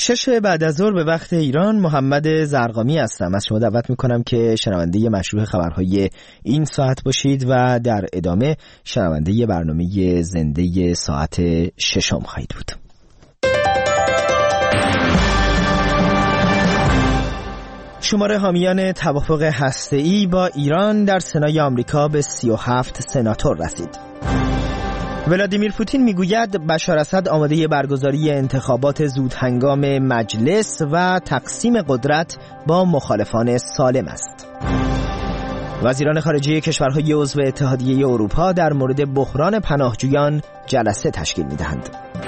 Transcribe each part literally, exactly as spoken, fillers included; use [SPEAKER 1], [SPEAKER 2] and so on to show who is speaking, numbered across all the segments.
[SPEAKER 1] شش بعد از ظهر به وقت ایران، محمد زرقامی هستم. از شما دعوت میکنم که شنونده مشروع خبرهای این ساعت باشید و در ادامه شنونده برنامه زنده ساعت ششم خواهید بود. شمار حامیان توافق هسته‌ای با ایران در سنای آمریکا به سی و هفت سناتور رسید. ولادیمیر پوتین میگوید بشار اسد آماده برگزاری انتخابات زودهنگام مجلس و تقسیم قدرت با مخالفان سالم است. وزیران خارجه کشورهای عضو اتحادیه اروپا در مورد بحران پناهجویان جلسه تشکیل می‌دهند.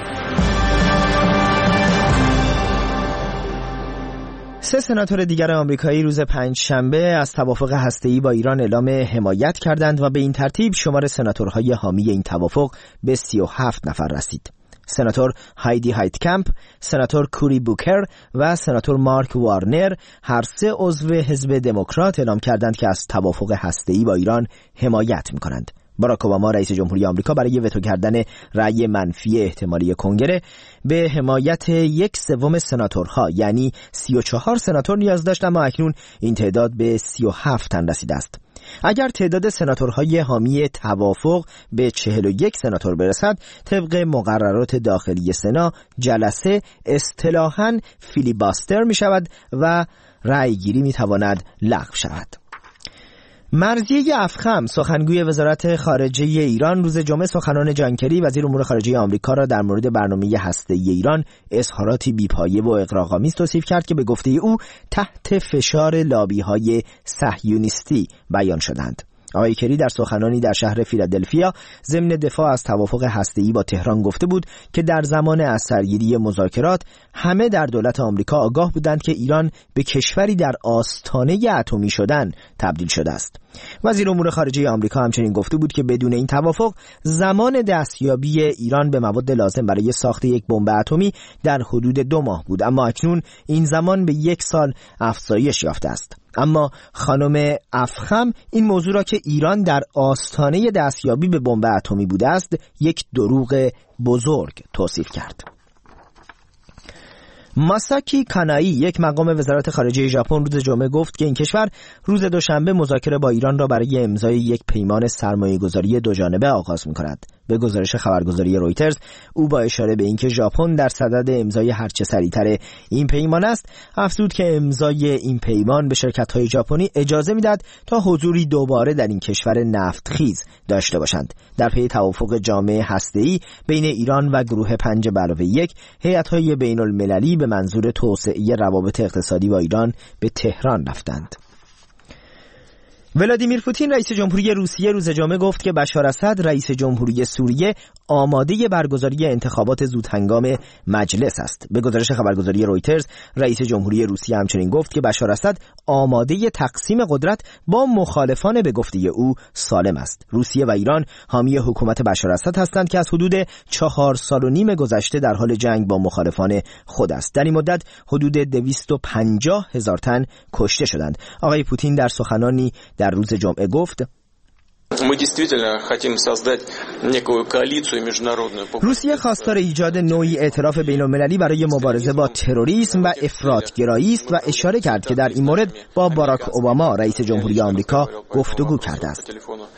[SPEAKER 1] سه سناتور دیگر آمریکایی روز پنجشنبه از توافق هسته‌ای با ایران اعلام حمایت کردند و به این ترتیب شمار سناتورهای حامی این توافق به سی و هفت نفر رسید. سناتور هایدی هایتکمپ، سناتور کوری بوکر و سناتور مارک وارنر هر سه عضو حزب دموکرات اعلام کردند که از توافق هسته‌ای با ایران حمایت می‌کنند. باراک اوباما رئیس جمهوری آمریکا برای وتو کردن رأی منفی احتمالی کنگره به حمایت یک سوم سناتورها یعنی سی و چهار سناتور نیاز داشت، اما اکنون این تعداد به سی و هفت تن رسیده است. اگر تعداد سناتورهای حامی توافق به چهل و یک سناتور برسد، طبق مقررات داخلی سنا جلسه اصطلاحاً فیلیباستر می شود و رأی گیری می تواند لغو شود. مرضیه افخم، سخنگوی وزارت خارجه ایران، روز جمعه سخنان جان کری وزیر امور خارجه آمریکا را در مورد برنامه هسته‌ای ایران اظهاراتی بی‌پایه و اغراق‌آمیز توصیف کرد که به گفته او تحت فشار لابی‌های صهیونیستی بیان شدند. آقای کری در سخنانی در شهر فیلادلفیا ضمن دفاع از توافق هسته‌ای با تهران گفته بود که در زمان اثرگیری مذاکرات همه در دولت آمریکا آگاه بودند که ایران به کشوری در آستانه اتمی شدن تبدیل شده است. وزیر امور خارجه آمریکا همچنین گفته بود که بدون این توافق زمان دستیابی ایران به مواد لازم برای ساخت یک بمب اتمی در حدود دو ماه بود، اما اکنون این زمان به یک سال افزایش یافته است. اما خانم افخم این موضوع را که ایران در آستانه دستیابی به بمب اتمی بوده است یک دروغ بزرگ توصیف کرد. ماساکی کانایی، یک مقام وزارت خارجه ژاپن، روز جمعه گفت که این کشور روز دوشنبه مذاکره با ایران را برای امضای یک پیمان سرمایه‌گذاری دوجانبه آغاز می‌کند. به گزارش خبرگزاری رویترز، او با اشاره به اینکه ژاپن در صدد امضای هرچه سریعتر این پیمان است، افزود که امضای این پیمان به شرکت‌های ژاپنی اجازه می‌دهد تا حضوری دوباره در این کشور نفتخیز داشته باشند. در پی توافق جامع هسته‌ای بین ایران و گروه پنج به علاوه یک، هیئت‌های بین‌المللی به منظور توسعه روابط اقتصادی با ایران به تهران رفتند. ولادیمیر پوتین رئیس جمهوری روسیه روز جمعه گفت که بشار اسد رئیس جمهوری سوریه آماده برگزاری انتخابات زودهنگام مجلس است. به گزارش خبرگزاری رویترز، رئیس جمهوری روسیه همچنین گفت که بشار اسد آماده تقسیم قدرت با مخالفان به گفته او سالم است. روسیه و ایران حامی حکومت بشار اسد هستند که از حدود چهار سال و نیم گذشته در حال جنگ با مخالفان خود است. در این مدت حدود دویست و پنجاه هزار تن کشته شدند. آقای پوتین در سخنانی در روز جمعه گفت: روسیه خواستار ایجاد نوعی اعتراف بین‌المللی برای مبارزه با تروریسم و افراط‌گرایی است و اشاره کرد که در این مورد با باراک اوباما رئیس جمهوری آمریکا گفتگو کرده است.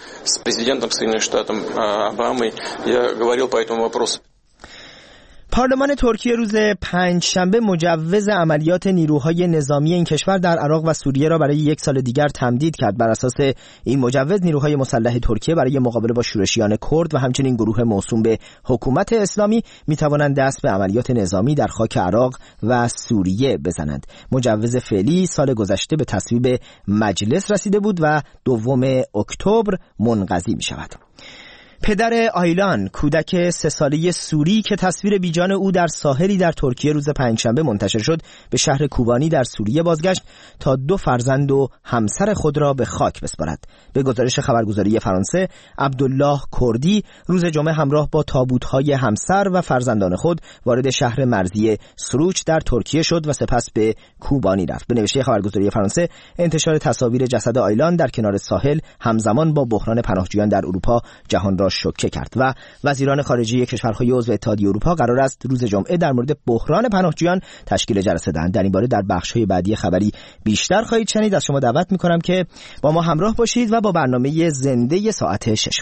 [SPEAKER 1] پارلمان ترکیه روز پنجشنبه مجوز عملیات نیروهای نظامی این کشور در عراق و سوریه را برای یک سال دیگر تمدید کرد. بر اساس این مجوز نیروهای مسلح ترکیه برای مقابله با شورشیان کرد و همچنین گروه موسوم به حکومت اسلامی می توانند دست به عملیات نظامی در خاک عراق و سوریه بزنند. مجوز فعلی سال گذشته به تصویب مجلس رسیده بود و دوم اکتبر منقضی می شود. پدر آیلان، کودک سه ساله سوری که تصویر بیجان او در ساحلی در ترکیه روز پنجشنبه منتشر شد، به شهر کوبانی در سوریه بازگشت تا دو فرزند و همسر خود را به خاک بسپارد. به گزارش خبرگزاری فرانسه، عبدالله کردی روز جمعه همراه با تابوت‌های همسر و فرزندان خود وارد شهر مرزی سروچ در ترکیه شد و سپس به کوبانی رفت. به نوشته خبرگزاری فرانسه، انتشار تصاویر جسد آیلان در کنار ساحل همزمان با بحران پناهجویان در اروپا جهان را را شوکه کرد و وزیران خارجه کشورهای عضو اتحادیه اروپا قرار است روز جمعه در مورد بحران پناهجویان تشکیل جلسه دهند. در این باره در بخش‌های بعدی خبری بیشتر خواهید شنید. از شما دعوت می‌کنم که با ما همراه باشید و با برنامه زنده ساعت ششم.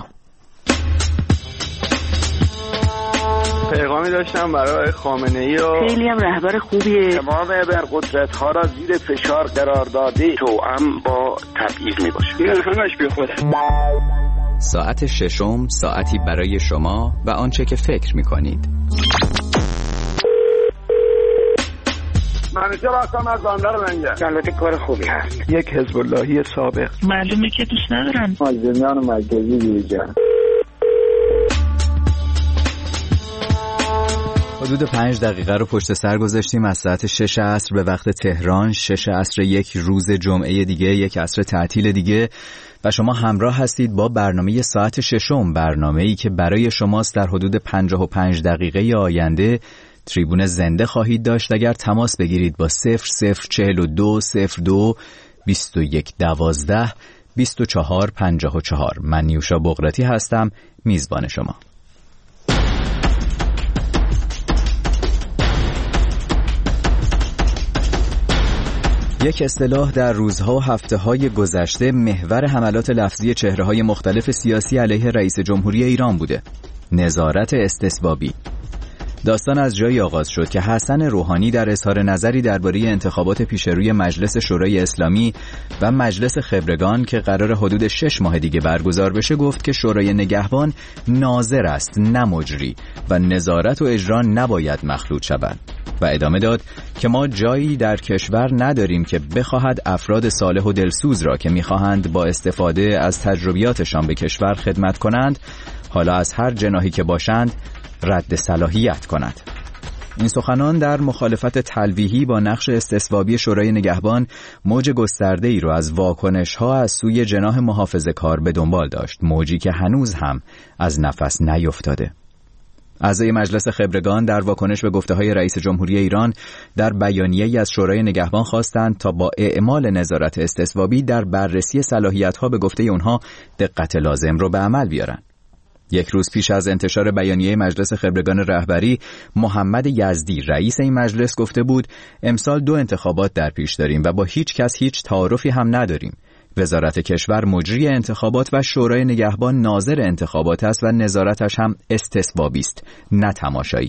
[SPEAKER 2] پیغامی داشتم برای خامنه‌ای و
[SPEAKER 3] خیلی هم رهبر خوبیه.
[SPEAKER 2] تمام ابرقدرت‌ها را زیر فشار قرار داده توأم با تبعیض میباشه. این همش بی خوده.
[SPEAKER 4] ساعت ششم، ساعتی برای شما و آنچه که فکر میکنید.
[SPEAKER 2] منوچه راستم از باندر منجه. البته کار خوبی هست. یک حزب اللهی سابق.
[SPEAKER 3] معلومه که دوست ندارن.
[SPEAKER 2] مازنیان مرکزی دیجن.
[SPEAKER 4] حدود پنج دقیقه رو پشت سر گذاشتیم از ساعت شش عصر به وقت تهران، شش عصر یک روز جمعه دیگه، یک عصر تعطیل دیگه و شما همراه هستید با برنامه ساعت ششم، برنامه‌ای که برای شماست. در حدود پنجاه و پنج دقیقه آینده تریبون زنده خواهید داشت. اگر تماس بگیرید با صفر صفر چهل و دو صفر دو بیست و یک دوازده بیست و چهار پنجاه و چهار. من نیوشا بقراتی هستم، میزبان شما. یک اصطلاح در روزها و هفته‌های گذشته محور حملات لفظی چهره‌های مختلف سیاسی علیه رئیس جمهوری ایران بوده: نظارت استثبابی. داستان از جایی آغاز شد که حسن روحانی در اظهار نظری درباره انتخابات پیشروی مجلس شورای اسلامی و مجلس خبرگان که قرار حدود شش ماه دیگه برگزار بشه گفت که شورای نگهبان ناظر است نه مجری و نظارت و اجرا نباید مخلوط شود و ادامه داد که ما جایی در کشور نداریم که بخواهد افراد صالح و دلسوز را که میخواهند با استفاده از تجربیاتشان به کشور خدمت کنند، حالا از هر جناحی که باشند، رد صلاحیت کند. این سخنان در مخالفت تلویحی با نقش استثبابی شورای نگهبان موج گسترده‌ای را از واکنش‌ها از سوی جناح محافظه‌کار به دنبال داشت، موجی که هنوز هم از نفس نیفتاده. اعضای مجلس خبرگان در واکنش به گفته‌های رئیس جمهوری ایران در بیانیه‌ای از شورای نگهبان خواستند تا با اعمال نظارت استثبابی در بررسی صلاحیت‌ها به گفته اونها دقت لازم رو به عمل بیارن. یک روز پیش از انتشار بیانیه مجلس خبرگان رهبری، محمد یزدی رئیس این مجلس گفته بود امسال دو انتخابات در پیش داریم و با هیچ کس هیچ تعارفی هم نداریم. وزارت کشور مجری انتخابات و شورای نگهبان ناظر انتخابات است و نظارتش هم استثبابی است نه تماشایی.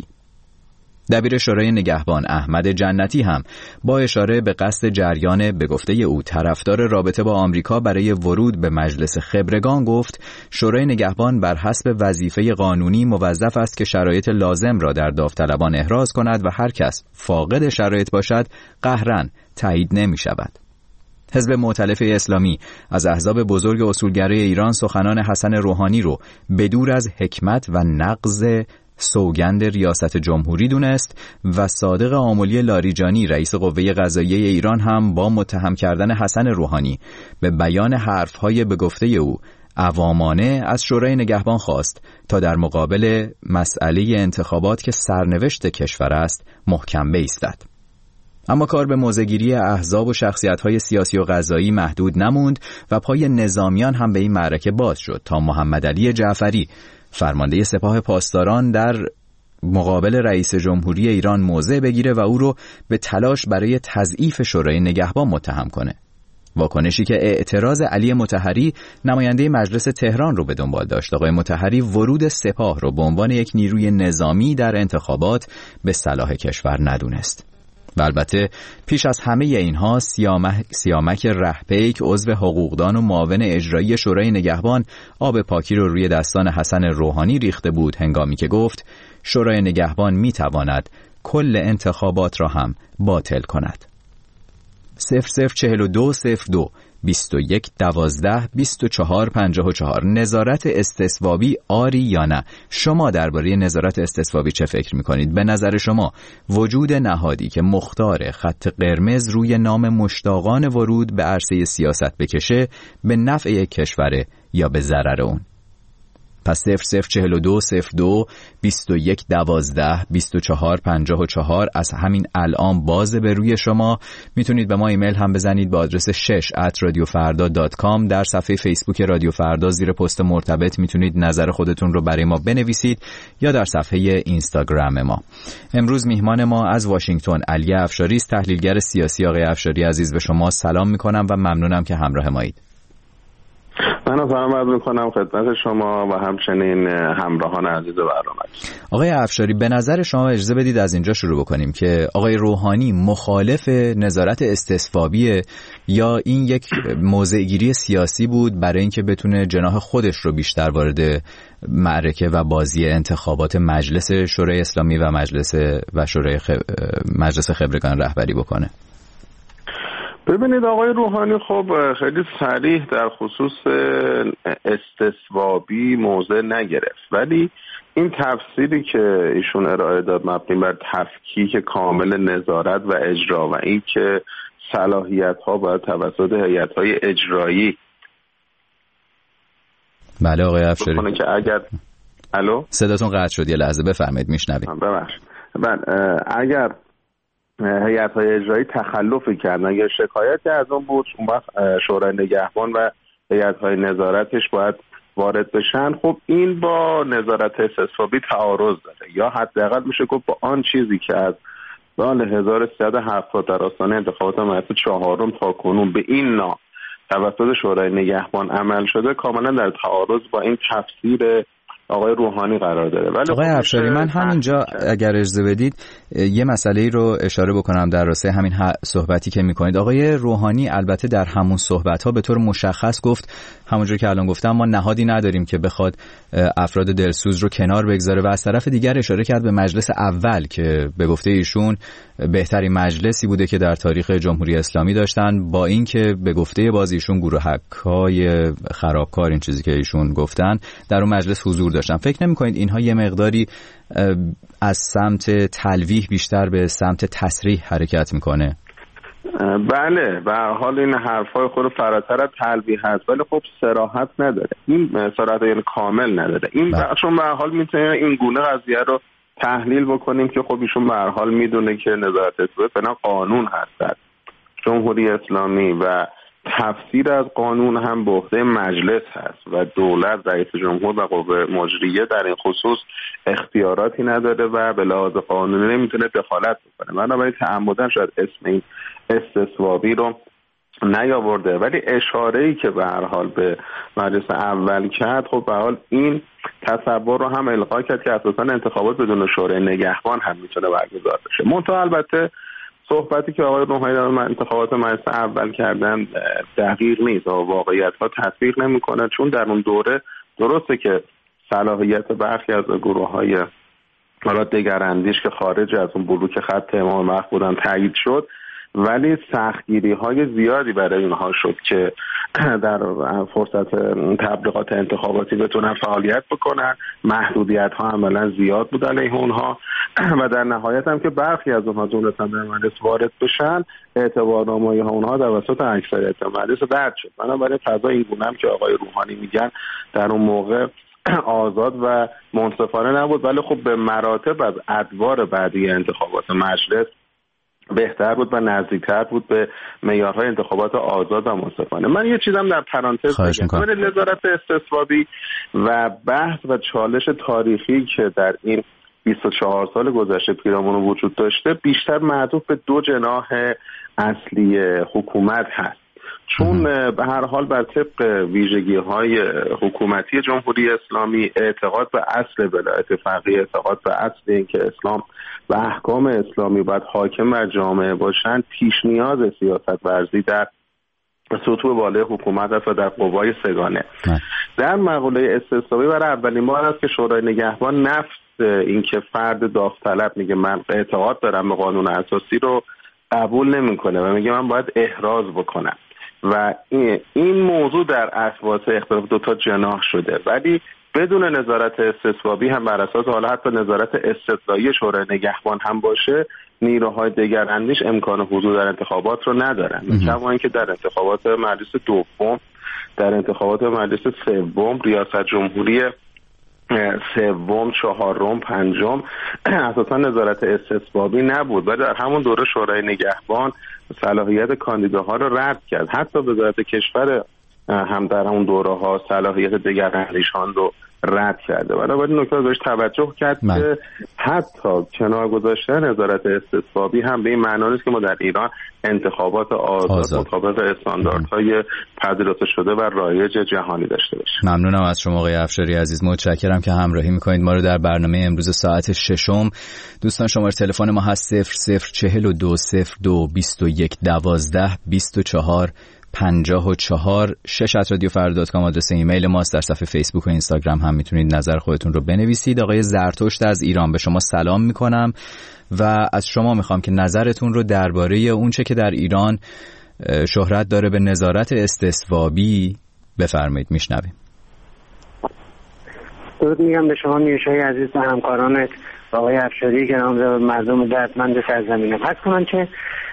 [SPEAKER 4] دبیر شورای نگهبان احمد جنتی هم با اشاره به قصد جریان به گفته او طرفدار رابطه با آمریکا برای ورود به مجلس خبرگان گفت شورای نگهبان بر حسب وظیفه قانونی موظف است که شرایط لازم را در داوطلبان احراز کند و هر کس فاقد شرایط باشد قهراً تایید نمی شود. حزب مؤتلفه اسلامی از احزاب بزرگ اصولگرای ایران سخنان حسن روحانی رو بدور از حکمت و نقض سوگند ریاست جمهوری دونست و صادق آملی لاریجانی رئیس قوه قضاییه ایران هم با متهم کردن حسن روحانی به بیان حرفهای به گفته او عوامانه از شورای نگهبان خواست تا در مقابل مسئله انتخابات که سرنوشت کشور است محکم بایستد. اما کار به موضع‌گیری احزاب و شخصیت‌های سیاسی و قضایی محدود نموند و پای نظامیان هم به این معرکه باز شد تا محمد علی جعفری فرمانده سپاه پاسداران در مقابل رئیس جمهوری ایران موضع بگیره و او رو به تلاش برای تضعیف شورای نگهبان متهم کنه. واکنشی که اعتراض علی مطهری نماینده مجلس تهران رو به دنبال داشت. آقای مطهری ورود سپاه رو به عنوان یک نیروی نظامی در انتخابات به صلاح کشور ندونست. و البته پیش از همه اینها سیامک, سیامک رهپیک عضو حقوقدان و معاون اجرایی شورای نگهبان آب پاکی رو روی دستان حسن روحانی ریخته بود هنگامی که گفت شورای نگهبان میتواند کل انتخابات را هم باطل کند. صفر صفر چهل و دو صفر دو بیست و یک دوازده بیست و چهار پنجاه و چهار. نظارت استثبابی آری یا نه؟ شما درباره نظارت استثبابی چه فکر میکنید؟ به نظر شما وجود نهادی که مختار خط قرمز روی نام مشتاقان ورود به عرصه سیاست بکشه به نفع یک کشوره یا به ضرر اون؟ پس صفر صفر چهل و دو صفر دو بیست و یک دوازده بیست و چهار پنجاه و چهار از همین الان بازه به روی شما. میتونید به ما ایمیل هم بزنید با آدرس شش ات رادیو فردا دات کام. در صفحه فیسبوک رادیو فردا زیر پست مرتبط میتونید نظر خودتون رو برای ما بنویسید یا در صفحه اینستاگرام ما. امروز میهمان ما از واشنگتن علی افشاری است، تحلیلگر سیاسی. آقای افشاری عزیز به شما سلام میکنم و ممنونم که همراه مایید.
[SPEAKER 2] من سلام عرض میکنم خدمت شما و همچنین همراهان عزیز برنامه.
[SPEAKER 4] آقای افشاری به نظر شما اجازه بدید از اینجا شروع بکنیم که آقای روحانی مخالف نظارت استصوابیه یا این یک موضع‌گیری سیاسی بود برای اینکه بتونه جناح خودش رو بیشتر وارد معرکه و بازی انتخابات مجلس شورای اسلامی و مجلس و شورای خب... مجلس خبرگان رهبری بکنه؟
[SPEAKER 2] ببینید آقای روحانی خب خیلی صریح در خصوص استصوابی موضع نگرفت، ولی این تفسیری که ایشون ارائه داد مبنی بر تفکیک کامل نظارت و اجرا و این که صلاحیت ها باید توسط هیئت های اجرایی
[SPEAKER 4] بله آقای افشاری
[SPEAKER 2] که اگر الو
[SPEAKER 4] صداتون قطع شد، یه لحظه بفرمایید میشنویم.
[SPEAKER 2] ببخشید اگر هیئت‌های اجرایی تخلفی کردن اگر شکایتی از اون بود، اون وقت شورای نگهبان و هیئت‌های نظارتش باید وارد بشن. خب این با نظارت استصوابی تعارض داره، یا حداقل میشه گفت با آن چیزی که از سال هزار و سیصد و هفتاد در آستانه انتخابات مجلس چهارم تا کنون به این نام توسط شورای نگهبان عمل شده کاملا در تعارض با این تفسیر آقای روحانی قرار داره. ولی
[SPEAKER 4] آقای افشاری من همینجا اگر اجازه بدید یه مسئله رو اشاره بکنم در راسته همین صحبتی که میکنید. آقای روحانی البته در همون صحبت‌ها به طور مشخص گفت، همونجور که الان گفتم، ما نهادی نداریم که بخواد افراد دلسوز رو کنار بگذاره و از طرف دیگر اشاره کرد به مجلس اول که به گفته ایشون بهترین مجلسی بوده که در تاریخ جمهوری اسلامی داشتن، با اینکه به گفته باز ایشون گروهک‌های خرابکار، این چیزی که ایشون گفتن، در اون مجلس حضور داشتن. فکر نمی‌کنید اینها یه مقداری از سمت تلویح بیشتر به سمت تصریح حرکت میکنه؟
[SPEAKER 2] بله، به هر حال این حرفای خود فراتر از تلویح هست، ولی خب صراحت نداره. این صراحت یعنی کامل نداره. این چون به هر حال میتونه این گونه قضیه رو تحلیل بکنیم که خب ایشون به هر حال میدونه که نظارت استصوابی بنا قانون هست جمهوری اسلامی و تفسیر از قانون هم به عهده مجلس هست و دولت، رئیس جمهور و قوه مجریه در این خصوص اختیاراتی نداره و به لحاظ قانونی نمیتونه دخالت بکنه. بنابراین تعمدن شاید اسم این استصوابی رو نیاورده، ولی اشاره‌ای که به هر حال به مجلس اول کرد، خب به هر حال این تصور رو هم القا کرد که اساساً انتخابات بدون شورای نگهبان هم میتونه برگزار بشه. منتها البته صحبتی که آقای روحانی در انتخابات مجلس اول کردن دقیق نیست و واقعیت‌ها تطبیق نمی‌کنه، چون در اون دوره درسته که صلاحیت برخی از گروه‌های حالا دگراندیش که خارج از اون بلوک خط امام وقت بودن تایید شد، ولی سختگیری‌های زیادی برای اینها شد که در فرصت تبلیغات انتخاباتی بتونن فعالیت بکنن. محدودیت‌ها عملاً زیاد بود علیه اونها و در نهایت هم که برخی از اونها جملتاً به مجلس وارد بشن، اعتبارنامه‌ها اونها توسط اکثریت مجلس رد شد. بنابراین فضا این گونه هم که آقای روحانی میگن در اون موقع آزاد و منصفانه نبود، ولی خب به مراتب از ادوار بعدی انتخابات مجلس بهتر بود و نزدیکتر بود به معیارهای انتخابات آزاد و منصفانه. من یه چیزم در پرانتز بگم، نظارت استصوابی و بحث و چالش تاریخی که در این بیست و چهار سال گذشته پیرامون وجود داشته بیشتر معطوف به دو جناح اصلی حکومت هست، چون به هر حال بر طبق ویژگی‌های حکومتی جمهوری اسلامی اعتقاد به اصل ولایت فقیه، اعتقاد به اصل اینکه اسلام و احکام اسلامی باید حاکم بر جامعه باشند، پیش نیاز سیاست ورزی در سطوح بالای حکومت است و در قوای سگانه. در مقوله استصوابی برای اولین بار است که شورای نگهبان نفس اینکه فرد داوطلب میگه من اعتقاد دارم به قانون اساسی رو قبول نمیکنه و میگه من باید احراز بکنم و این موضوع در اساس اختلاف دو تا جناح شده، ولی بدون نظارت استصوابی هم بر اساس حالا حتی نظارت استدلایی شورای نگهبان هم باشه، نیروهای دگراندیش امکان حضور در انتخابات رو ندارن. کما اینکه در انتخابات مجلس دوم، در انتخابات مجلس سوم ریاست جمهوری سوم، چهارم، پنجم اساسا نظارت استثبابی نبود و در همون دوره شورای نگهبان صلاحیت کاندیداها رو رد کرد. حتی وزارت کشور هم در همون دوره ها صلاحیت دگراندیشان رو رد کرده. بنابراین نکته بهش توجه کرد من. که حتی کنار گذاشتن نظارت استثبابی هم به این معنا نیست که ما در ایران انتخابات آزاد مطابق استانداردهای پذیرفته شده و رایج جهانی داشته باشیم.
[SPEAKER 4] ممنونم از شما آقای افشاری عزیز، متشکرم که همراهی میکنید ما رو در برنامه امروز ساعت ششم. دوستان شماره تلفن ما هست صفر صفر چهل و دو صفر دو بیست و یک دوازده بیست و چهار پنجاه و چهار. شش ات رادیو فردا دات کام آدرس ایمیل ماست. در صفحه فیسبوک و اینستاگرام هم میتونید نظر خودتون رو بنویسید. آقای زرتشت از ایران، به شما سلام میکنم و از شما میخوام که نظرتون رو درباره اون چه که در ایران شهرت داره به نظارت استثبابی بفرمایید. میشنویم.
[SPEAKER 5] درود میگم به شما نیوشای عزیز و همکارانت، آقای افشاری گرامی و مردم دردمند سرزمینم. حس کنم که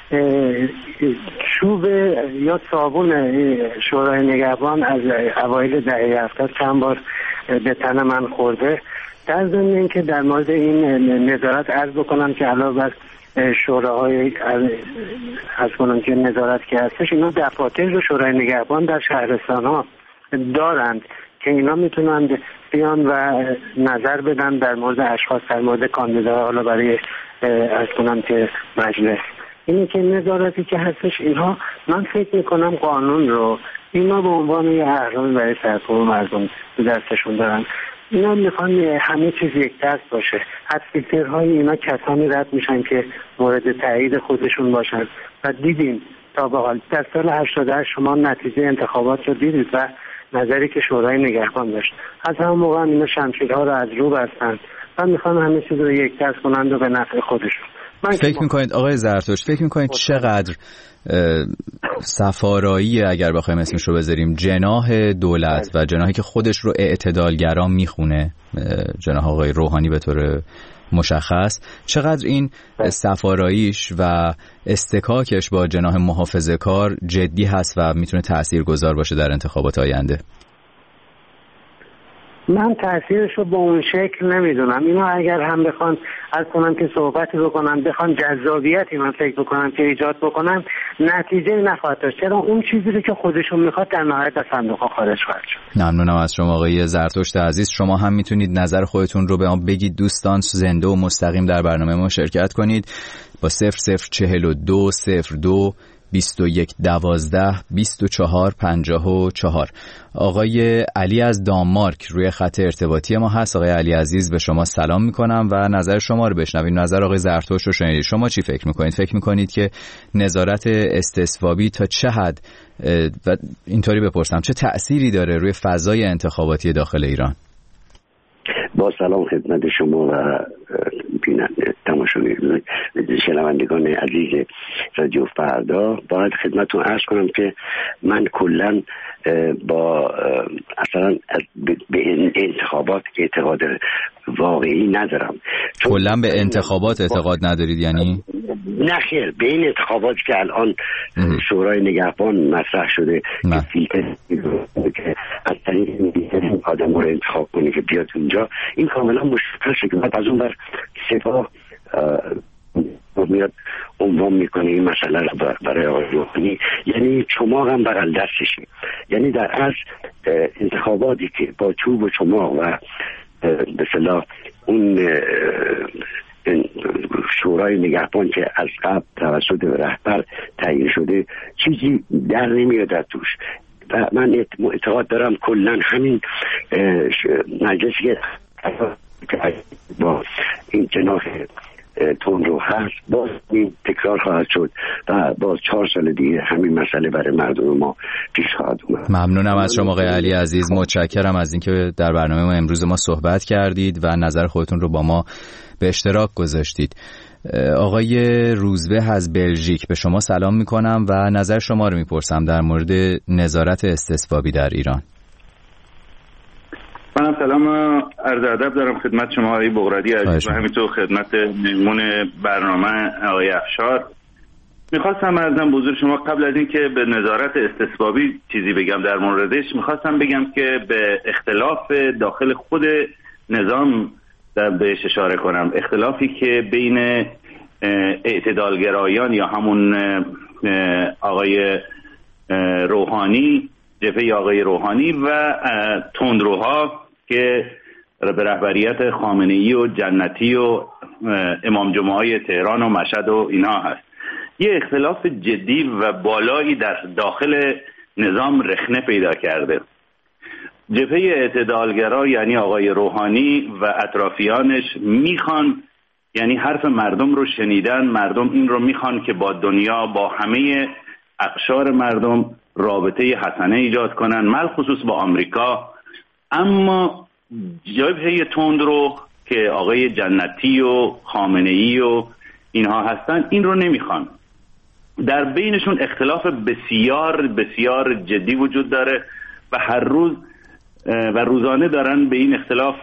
[SPEAKER 5] چوب یا صابون شورای نگهبان از اوایل دهه هفتاد چند بار به تن من خورده. در ضمن اینکه در مورد این نظارت عرض بکنم که علاوه بر شوراهای از کنم که نظارت که هستش، اینا دفاتر شورای نگهبان در شهرستان ها دارند که اینا میتونند بیان و نظر بدن در مورد اشخاص، در مورد کاندیداها، حالا برای از کنم که مجلس. اینی که نظارتی که هستش اینها من فکر میکنم قانون رو اینا به عنوان یه اهرام برای سرکوب مردم به دستشون دارن. اینا میخوان همه چیز یک دست باشه. از فیلترهای اینا کسانی رد میشن که مورد تایید خودشون باشن و دیدیم تا به حال در سال هشتاد و هشت شما نتیجه انتخابات رو دیدید و نظری که شورای نگهبان داشت. از همون موقع هم اینا شمشیرها رو از رو بستن و میخوان همه چیز رو یک دست کنند و به نفع خودشون.
[SPEAKER 4] فکر میکنید آقای زرتشت، فکر میکنید چقدر سفارایی، اگر بخوایم اسمش رو بذاریم، جناح دولت و جناحی که خودش رو اعتدالگرا میخونه، جناح آقای روحانی به طور مشخص، چقدر این سفاراییش و استکاکش با جناح محافظه‌کار جدی هست و میتونه تاثیرگذار باشه در انتخابات آینده؟
[SPEAKER 5] من تاثیرش رو با اون شکل نمیدونم. اینا اگر هم بخوان از کنم که صحبتی بکنن، بخوان جذابیتی من فکر بکنم که ایجاد بکنن، نتیجه نخواهد داشت، چرا اون چیزی رو که خودشون میخواد در نهایت از صندوق ها خارج خواهد شد.
[SPEAKER 4] ممنونم از شما آقای زرتشت عزیز. شما هم میتونید نظر خودتون رو به ما بگید دوستان، زنده و مستقیم در برنامه ما شرکت کنید با صفر صفر چهل و دو صفر دو بیست و یک دوازده بیست و چهار پنجاه و چهار. آقای علی از دانمارک روی خط ارتباطی ما هست. آقای علی عزیز به شما سلام میکنم و نظر شما رو بشنویم. نظر آقای زرتشت رو شنیدید، شما چی فکر میکنید؟ فکر میکنید که نظارت استثبابی تا چه حد و اینطوری بپرسم چه تأثیری داره روی فضای انتخاباتی داخل ایران؟
[SPEAKER 6] با سلام خدمت شما و بیننده تماشاگران شنوندگان عزیز رادیو فردا. باید خدمتتون عرض کنم که من کلا با اصلا به انتخابات اعتقاد واقعی ندارم.
[SPEAKER 4] کلا به انتخابات اعتقاد ندارید یعنی؟
[SPEAKER 6] نه خیر، به این انتخاباتی که الان شورای نگهبان مطرح شده که فیلتر که از طریق این آدم رو انتخاب کنه که بیاد اونجا، این کاملا مشکل که بعد از اون بر سپاه میاد عنوان میکنه این مسئله رو برای آقای روحانی، یعنی چماق هم بغل دستشه. یعنی در از انتخاباتی که با چوب و چماق و به اصطلاح اون شورای نگهبان که از قبل توسط رهبر تعیین شده چیزی در نمیاد در توش. و من اعتقاد دارم کلا همین مجلسی که با این جناح تون رو هست باز این تکرار خواهد شد و باز چهار سال دیگه همین مسئله برای مردم ما پیش خواهد اومد.
[SPEAKER 4] ممنونم از شما آقای علی عزیز، متشکرم از اینکه در برنامه ما امروز ما صحبت کردید و نظر خودتون رو با ما به اشتراک گذاشتید. آقای روزبه از بلژیک به شما سلام میکنم و نظر شما رو میپرسم در مورد نظارت استثبابی در ایران.
[SPEAKER 7] منم سلام عرض ادب دارم خدمت شما آقای بغرادی عزیز و همینطور خدمت مهمون برنامه آقای افشار. میخواستم ازم به حضور شما قبل از اینکه به نظارت استثبابی چیزی بگم در موردش، میخواستم بگم که به اختلاف داخل خود نظام در بهش اشاره کنم، اختلافی که بین اعتدالگرایان یا همون آقای روحانی، جبهه آقای روحانی و تندروها که به رهبریت خامنه‌ای و جنتی و امام جمعه های تهران و مشهد و اینها هست. یه اختلاف جدی و بالایی در داخل نظام رخنه پیدا کرده. جبهه اعتدالگرا یعنی آقای روحانی و اطرافیانش میخوان، یعنی حرف مردم رو شنیدن، مردم این رو میخوان که با دنیا، با همه اقشار مردم رابطه حسنه ایجاد کنن، مخصوص با آمریکا. اما جبهه تندرو که آقای جنتی و خامنه‌ای و اینها هستن این رو نمیخوان. در بینشون اختلاف بسیار بسیار جدی وجود داره و هر روز و روزانه دارن به این اختلاف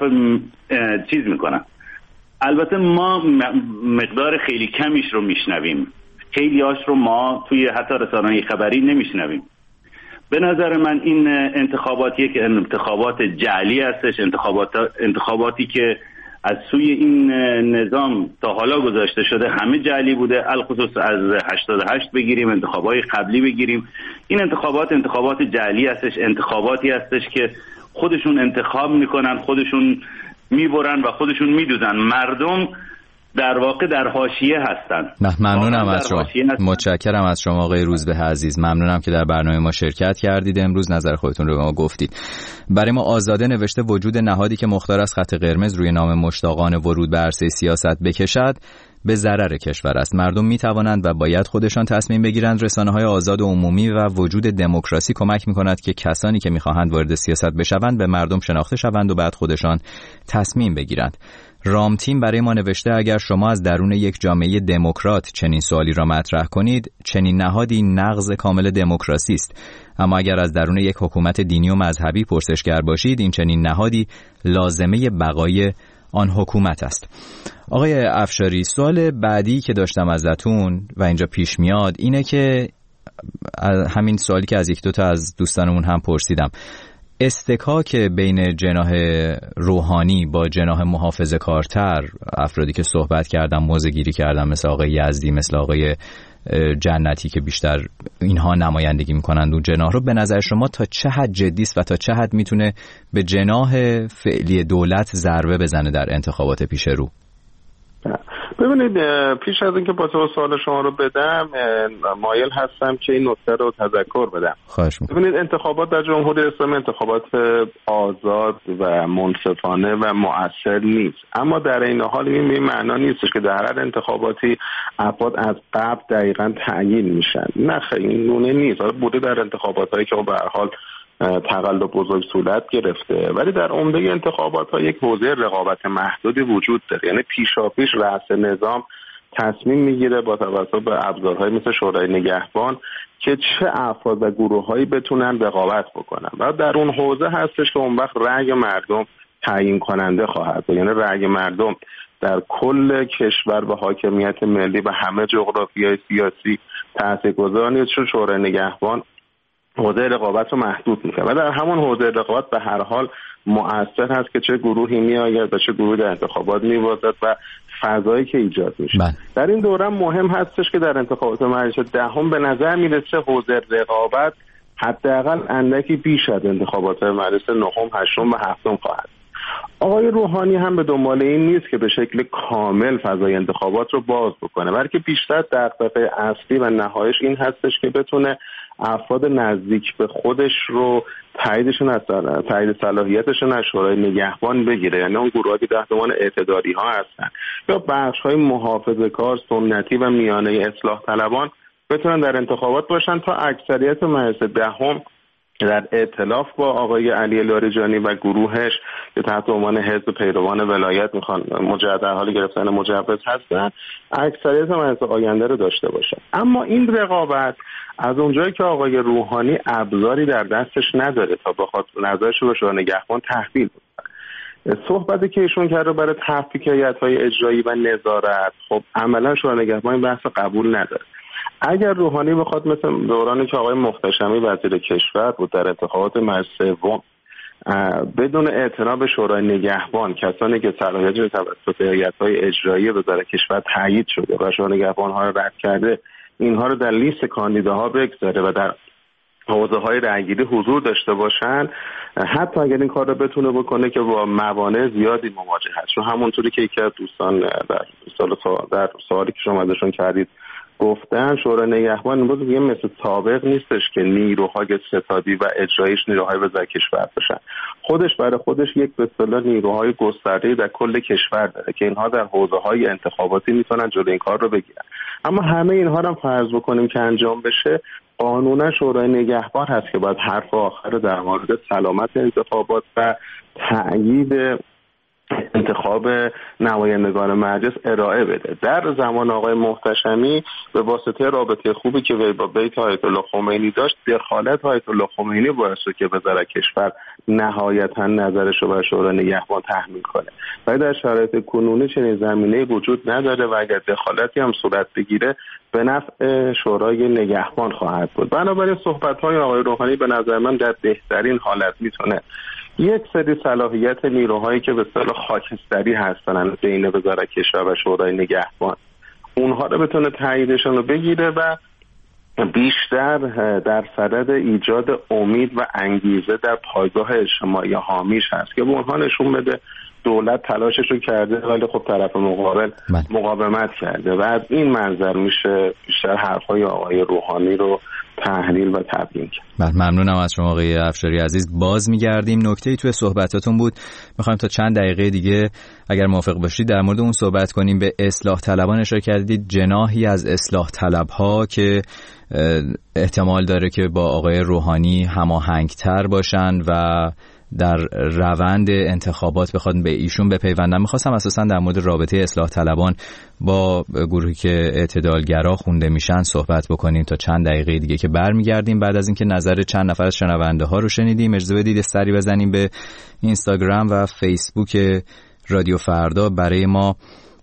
[SPEAKER 7] چیز میکنن. البته ما مقدار خیلی کمیش رو میشنویم، خیلی هاش رو ما توی حتی رسانه‌های خبری نمیشنویم. به نظر من این انتخاباتیه که انتخابات جعلی هستش، انتخابات انتخاباتی که از سوی این نظام تا حالا گذاشته شده همه جعلی بوده، الخصوص از هشتاد و هشت بگیریم، انتخابات قبلی بگیریم. این انتخابات انتخابات جعلی هستش، انتخاباتی هستش که خودشون انتخاب میکنن، خودشون میبرن و خودشون میدوزن. مردم در واقع در حاشیه هستن.
[SPEAKER 4] ممنونم از شما، متشکرم از شما آقای روزبه عزیز. ممنونم که در برنامه ما شرکت کردید، امروز نظر خودتون رو به ما گفتید. برای ما آزاده نوشته وجود نهادی که مختار از خط قرمز روی نام مشتاقان ورود به عرصه سیاست بکشد به ضرر کشور است. مردم می توانند و باید خودشان تصمیم بگیرند. رسانه‌های آزاد و عمومی و وجود دموکراسی کمک می‌کند که کسانی که می‌خواهند وارد سیاست بشوند به مردم شناخته شوند و بعد خودشان تصمیم بگیرند. رام تیم برای ما نوشته اگر شما از درون یک جامعه دموکرات چنین سوالی را مطرح کنید، چنین نهادی نقض کامل دموکراسی است. اما اگر از درون یک حکومت دینی و مذهبی پرسشگر باشید، این چنین نهادی لازمه بقای آن حکومت است. آقای افشاری، سوال بعدی که داشتم ازتون و اینجا پیش میاد اینه که همین سوالی که از یک دو تا از دوستانمون هم پرسیدم، استکاک بین جناح روحانی با جناح محافظه کارتر، افرادی که صحبت کردم موضع‌گیری کردم مثل آقای یزدی، مثل آقای جنتی که بیشتر اینها نمایندگی میکنند اون جناح رو، به نظر شما تا چه حد جدی است و تا چه حد میتونه به جناح فعلی دولت ضربه بزنه در انتخابات پیش رو؟
[SPEAKER 2] ببینید، پیش از اینکه پاسخ سوال شما رو بدم مایل هستم که این نکته رو تذکر بدم.
[SPEAKER 4] خواهش می‌کنم.
[SPEAKER 2] ببینید، انتخابات در جمهوری اسلامی انتخابات آزاد و منصفانه و مؤثر نیست، اما در این حال این به معنا نیستش که در هر انتخاباتی افراد از قبل دقیقاً تعیین میشن. نه خیلی این گونه نیست. حالا بوده در انتخاباتایی که به هر حال تقلب بزرگ صورت گرفته، ولی در عمده انتخابات ها یک حوزه رقابت محدودی وجود داره. یعنی پیشاپیش رئیس نظام تصمیم میگیره با توسط به ابزارهای مثل شورای نگهبان که چه افراد و گروه‌هایی بتونن رقابت بکنن و در اون حوزه هستش که اون وقت رأی مردم تعیین کننده خواهد بود. یعنی رأی مردم در کل کشور و حاکمیت ملی و همه جغرافیای سیاسی تاثیرگذار نیست، چون شورای نگهبان حوزه رقابت رو محدود میکنه و در همون حوزه رقابت به هر حال مؤثر هست که چه گروهی میآید و چه گروهی در انتخابات میوازد و فضایی که ایجاد میشه. بله. در این دوره مهم هستش که در انتخابات مجلس دهم به نظر میرسه حوزه رقابت حداقل اندکی بیش از انتخابات مجلس نهم، هشتم و هفتم خواهد. آقای روحانی هم به دنبال این نیست که به شکل کامل فضای انتخابات رو باز بکنه، بلکه بیشتر دغدغه اصلی و نهاییش این هستش که بتونه افراد نزدیک به خودش رو تاییدشون از تایید صلاحیتشون از شورای نگهبان بگیره. یعنی اون گروهی که تحتمان اعتدالی ها هستن یا بخش های محافظه‌کار سنتی و میانه اصلاح طلبان بتونن در انتخابات باشن تا اکثریت مجلس دهم در ائتلاف با آقای علی لاریجانی و گروهش که تحت عنوان حزب پیروان ولایت میخوان مجدد در حال گرفتن مجوز هستن اکثریت مجلس آینده رو داشته باشن. اما این رقابت از اونجایی که آقای روحانی ابزاری در دستش نداره تا بخواد نظرش رو به شورای نگهبان تحویل بده، صحبتی که ایشون کرده برای تفکیک هیئت‌های اجرایی و نظارت، خب عملا شورای نگهبان این بحث قبول نداره. اگر روحانی بخواد مثل دورانی که آقای محتشمی وزیر کشور بود در انتخابات مجلس سوم بدون اعتنا به شورای نگهبان، کسانی که صلاحیت توسط هیئت‌های اجرایی وزارت کشور تایید شده و شورای نگهبان‌ها رو رد کرده، اینها رو در لیست کاندیداها بگذاره و در حوزه‌های رأی‌گیری حضور داشته باشن، حتی اگر این کار رو بتونه بکنه که با موانع زیادی مواجه هست. چون همونطوری که یکی از دوستان در سال در سوالی که شما ازشون کردید گفتن، شورای نگهبان امروز دیگه مثل سابق نیستش که نیروهای ستادی و اجرایش نیروهای وزارت کشور باشن. خودش برای خودش یک به اصطلاح نیروهای گسترده در کل کشور داره که اینها در حوزه‌های انتخاباتی میتونن جلوی این کار رو بگیرن. اما همه اینها رو هم فرض بکنیم که انجام بشه، قانونا شورای نگهبان هست که باید حرف آخر در مورد سلامت انتخابات و تأیید انتخاب نمایندگان مجلس ارائه بده. در زمان آقای محتشمی به واسطه رابطه خوبی که با بیت آیت الله خمینی داشت، دخالت آیت الله خمینی باعث شد که وزارت کشور نهایتا نظرش رو بر شورای نگهبان تحمیل کنه. ولی در شرایط کنونی چنین زمینه وجود نداره و اگر دخالتی هم صورت بگیره به نفع شورای نگهبان خواهد بود. بنابراین صحبت‌های آقای روحانی به نظر من در بهترین حالت میتونه یک سری صلاحیت نیروهایی که به اصطلاح خاکستری هستن بین وزارت کشور و شورای نگهبان، اونها رو بتونه تاییدشون رو بگیره و بیشتر در صدد ایجاد امید و انگیزه در پایگاه اجتماعی حامیش هست که به اونها نشون بده دولت تلاشش رو کرده ولی خب طرف مقابل من. مقاومت کرده و از این منظر میشه بیشتر حرفای آقای روحانی رو تحلیل و تبیین کرد.
[SPEAKER 4] بله، ممنونم از شما آقای افشاری عزیز. باز میگردیم، نکته‌ای توی صحبتاتون بود، میخوایم تا چند دقیقه دیگه اگر موافق باشید در مورد اون صحبت کنیم. به اصلاح طلبان اشاره کردید، جناحی از اصلاح طلب‌ها که احتمال داره که با آقای روحانی هماهنگ‌تر باشن و در روند انتخابات بخواد به ایشون بپیوندن. میخواستم اساسا در مورد رابطه اصلاح طلبان با گروهی که اعتدالگرا خونده میشن صحبت بکنیم تا چند دقیقه دیگه که برمیگردیم. بعد از اینکه نظر چند نفر از شنونده ها رو شنیدیم، اجازه بدید سری بزنیم به اینستاگرام و فیسبوک رادیو فردا. برای ما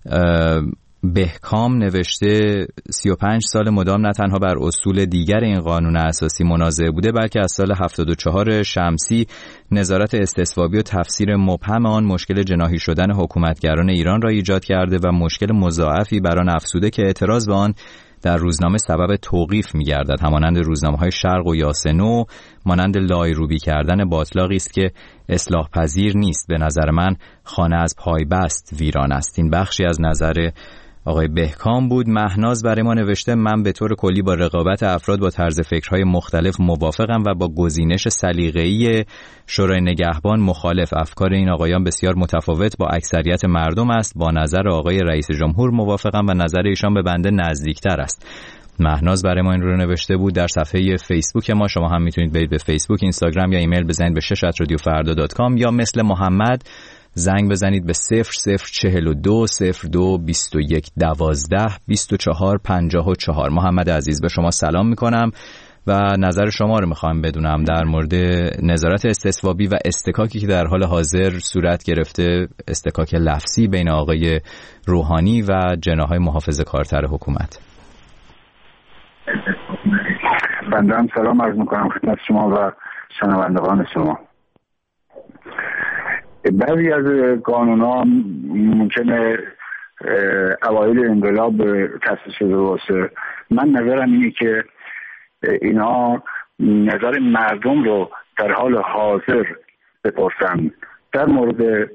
[SPEAKER 4] بهکام نوشته سی و پنج سال مدام نه تنها بر اصول دیگر این قانون اساسی منازعه بوده، بلکه از سال هفتاد و چهار شمسی نظارت استصوابی و تفسیر مبهم آن مشکل جناحی شدن حکومتگران ایران را ایجاد کرده و مشکل مضاعفی بر آن افزوده که اعتراض به آن در روزنامه سبب توقیف می‌گردد. همانند روزنامه‌های شرق و یاسنو، مانند لایروبی کردن باطلاقی است که اصلاح پذیر نیست. به نظر من خانه از پای بست ویران است. این بخشی از نظر آقای بهکام بود. مهناز برای ما نوشته من به طور کلی با رقابت افراد با طرز فکرهای مختلف موافقم و با گزینش سلیقه‌ای شورای نگهبان مخالف. افکار این آقایان بسیار متفاوت با اکثریت مردم است. با نظر آقای رئیس جمهور موافقم و نظر ایشان به بنده نزدیکتر است. مهناز برای ما این رو نوشته بود. در صفحه فیسبوک ما شما هم میتونید برید به فیسبوک، اینستاگرام یا ایمیل بزنید به شش ات رادیو فردا دات کام یا مثل محمد زنگ بزنید به صفر صفر چهل و دو صفر دو بیست و یک دوازده بیست و چهار پنجاه و چهار. محمد عزیز به شما سلام میکنم و نظر شما رو میخوام بدونم در مورد نظارت استصوابی و استکاکی که در حال حاضر صورت گرفته، استکاک لفظی بین آقای روحانی و جناح‌های محافظه‌کارتر حکومت.
[SPEAKER 8] بنده هم سلام عرض میکنم خدمت شما و شنوندگان شما. بعضی از قانون‌ها ممکنه اوایل انقلاب تصویب شده باشه. من نظرم اینه که اینا نظر مردم رو در حال حاضر بپرسن در مورد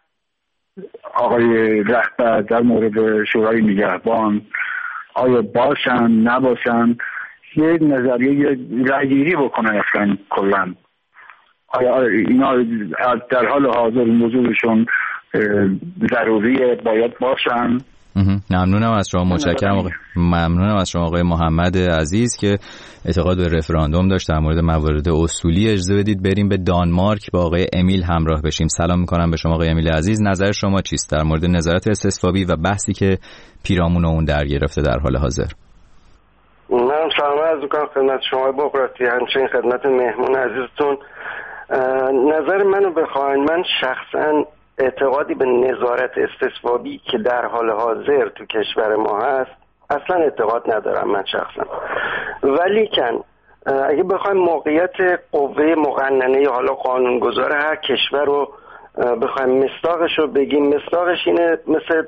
[SPEAKER 8] آقای رهبر، در مورد شورای نگهبان، آیا باشن نباشن، یه نظریه رأیگیری بکنن اصلا کلن. آیا اینا در حال حاضر موضوعشون ضروریه، باید باشن؟
[SPEAKER 4] ممنونم از شما، متشکرم آقای ممنونم از شما آقای محمد عزیز که اعتقاد به رفراندوم داشت در مورد موارد اصولی. اجازه بدید بریم به دانمارک با آقای امیل همراه بشیم. سلام میکنم به شما آقای امیل عزیز. نظر شما چیست در مورد نظارت استصوابی و بحثی که پیرامون اون در گرفته در حال حاضر؟
[SPEAKER 9] من سلام عرض میکنم خدمت شما بقراطی، همچنین خدمت مهمون عزیزتون. نظر منو بخواین، من شخصا اعتقادی به نظارت استصوابی که در حال حاضر تو کشور ما هست اصلا اعتقاد ندارم من شخصا. ولیکن اگه بخوایم موقعیت قوه مقننه یا حالا قانونگذار هر کشور رو بخوایم مصداقش رو بگیم، مصداقش اینه مثل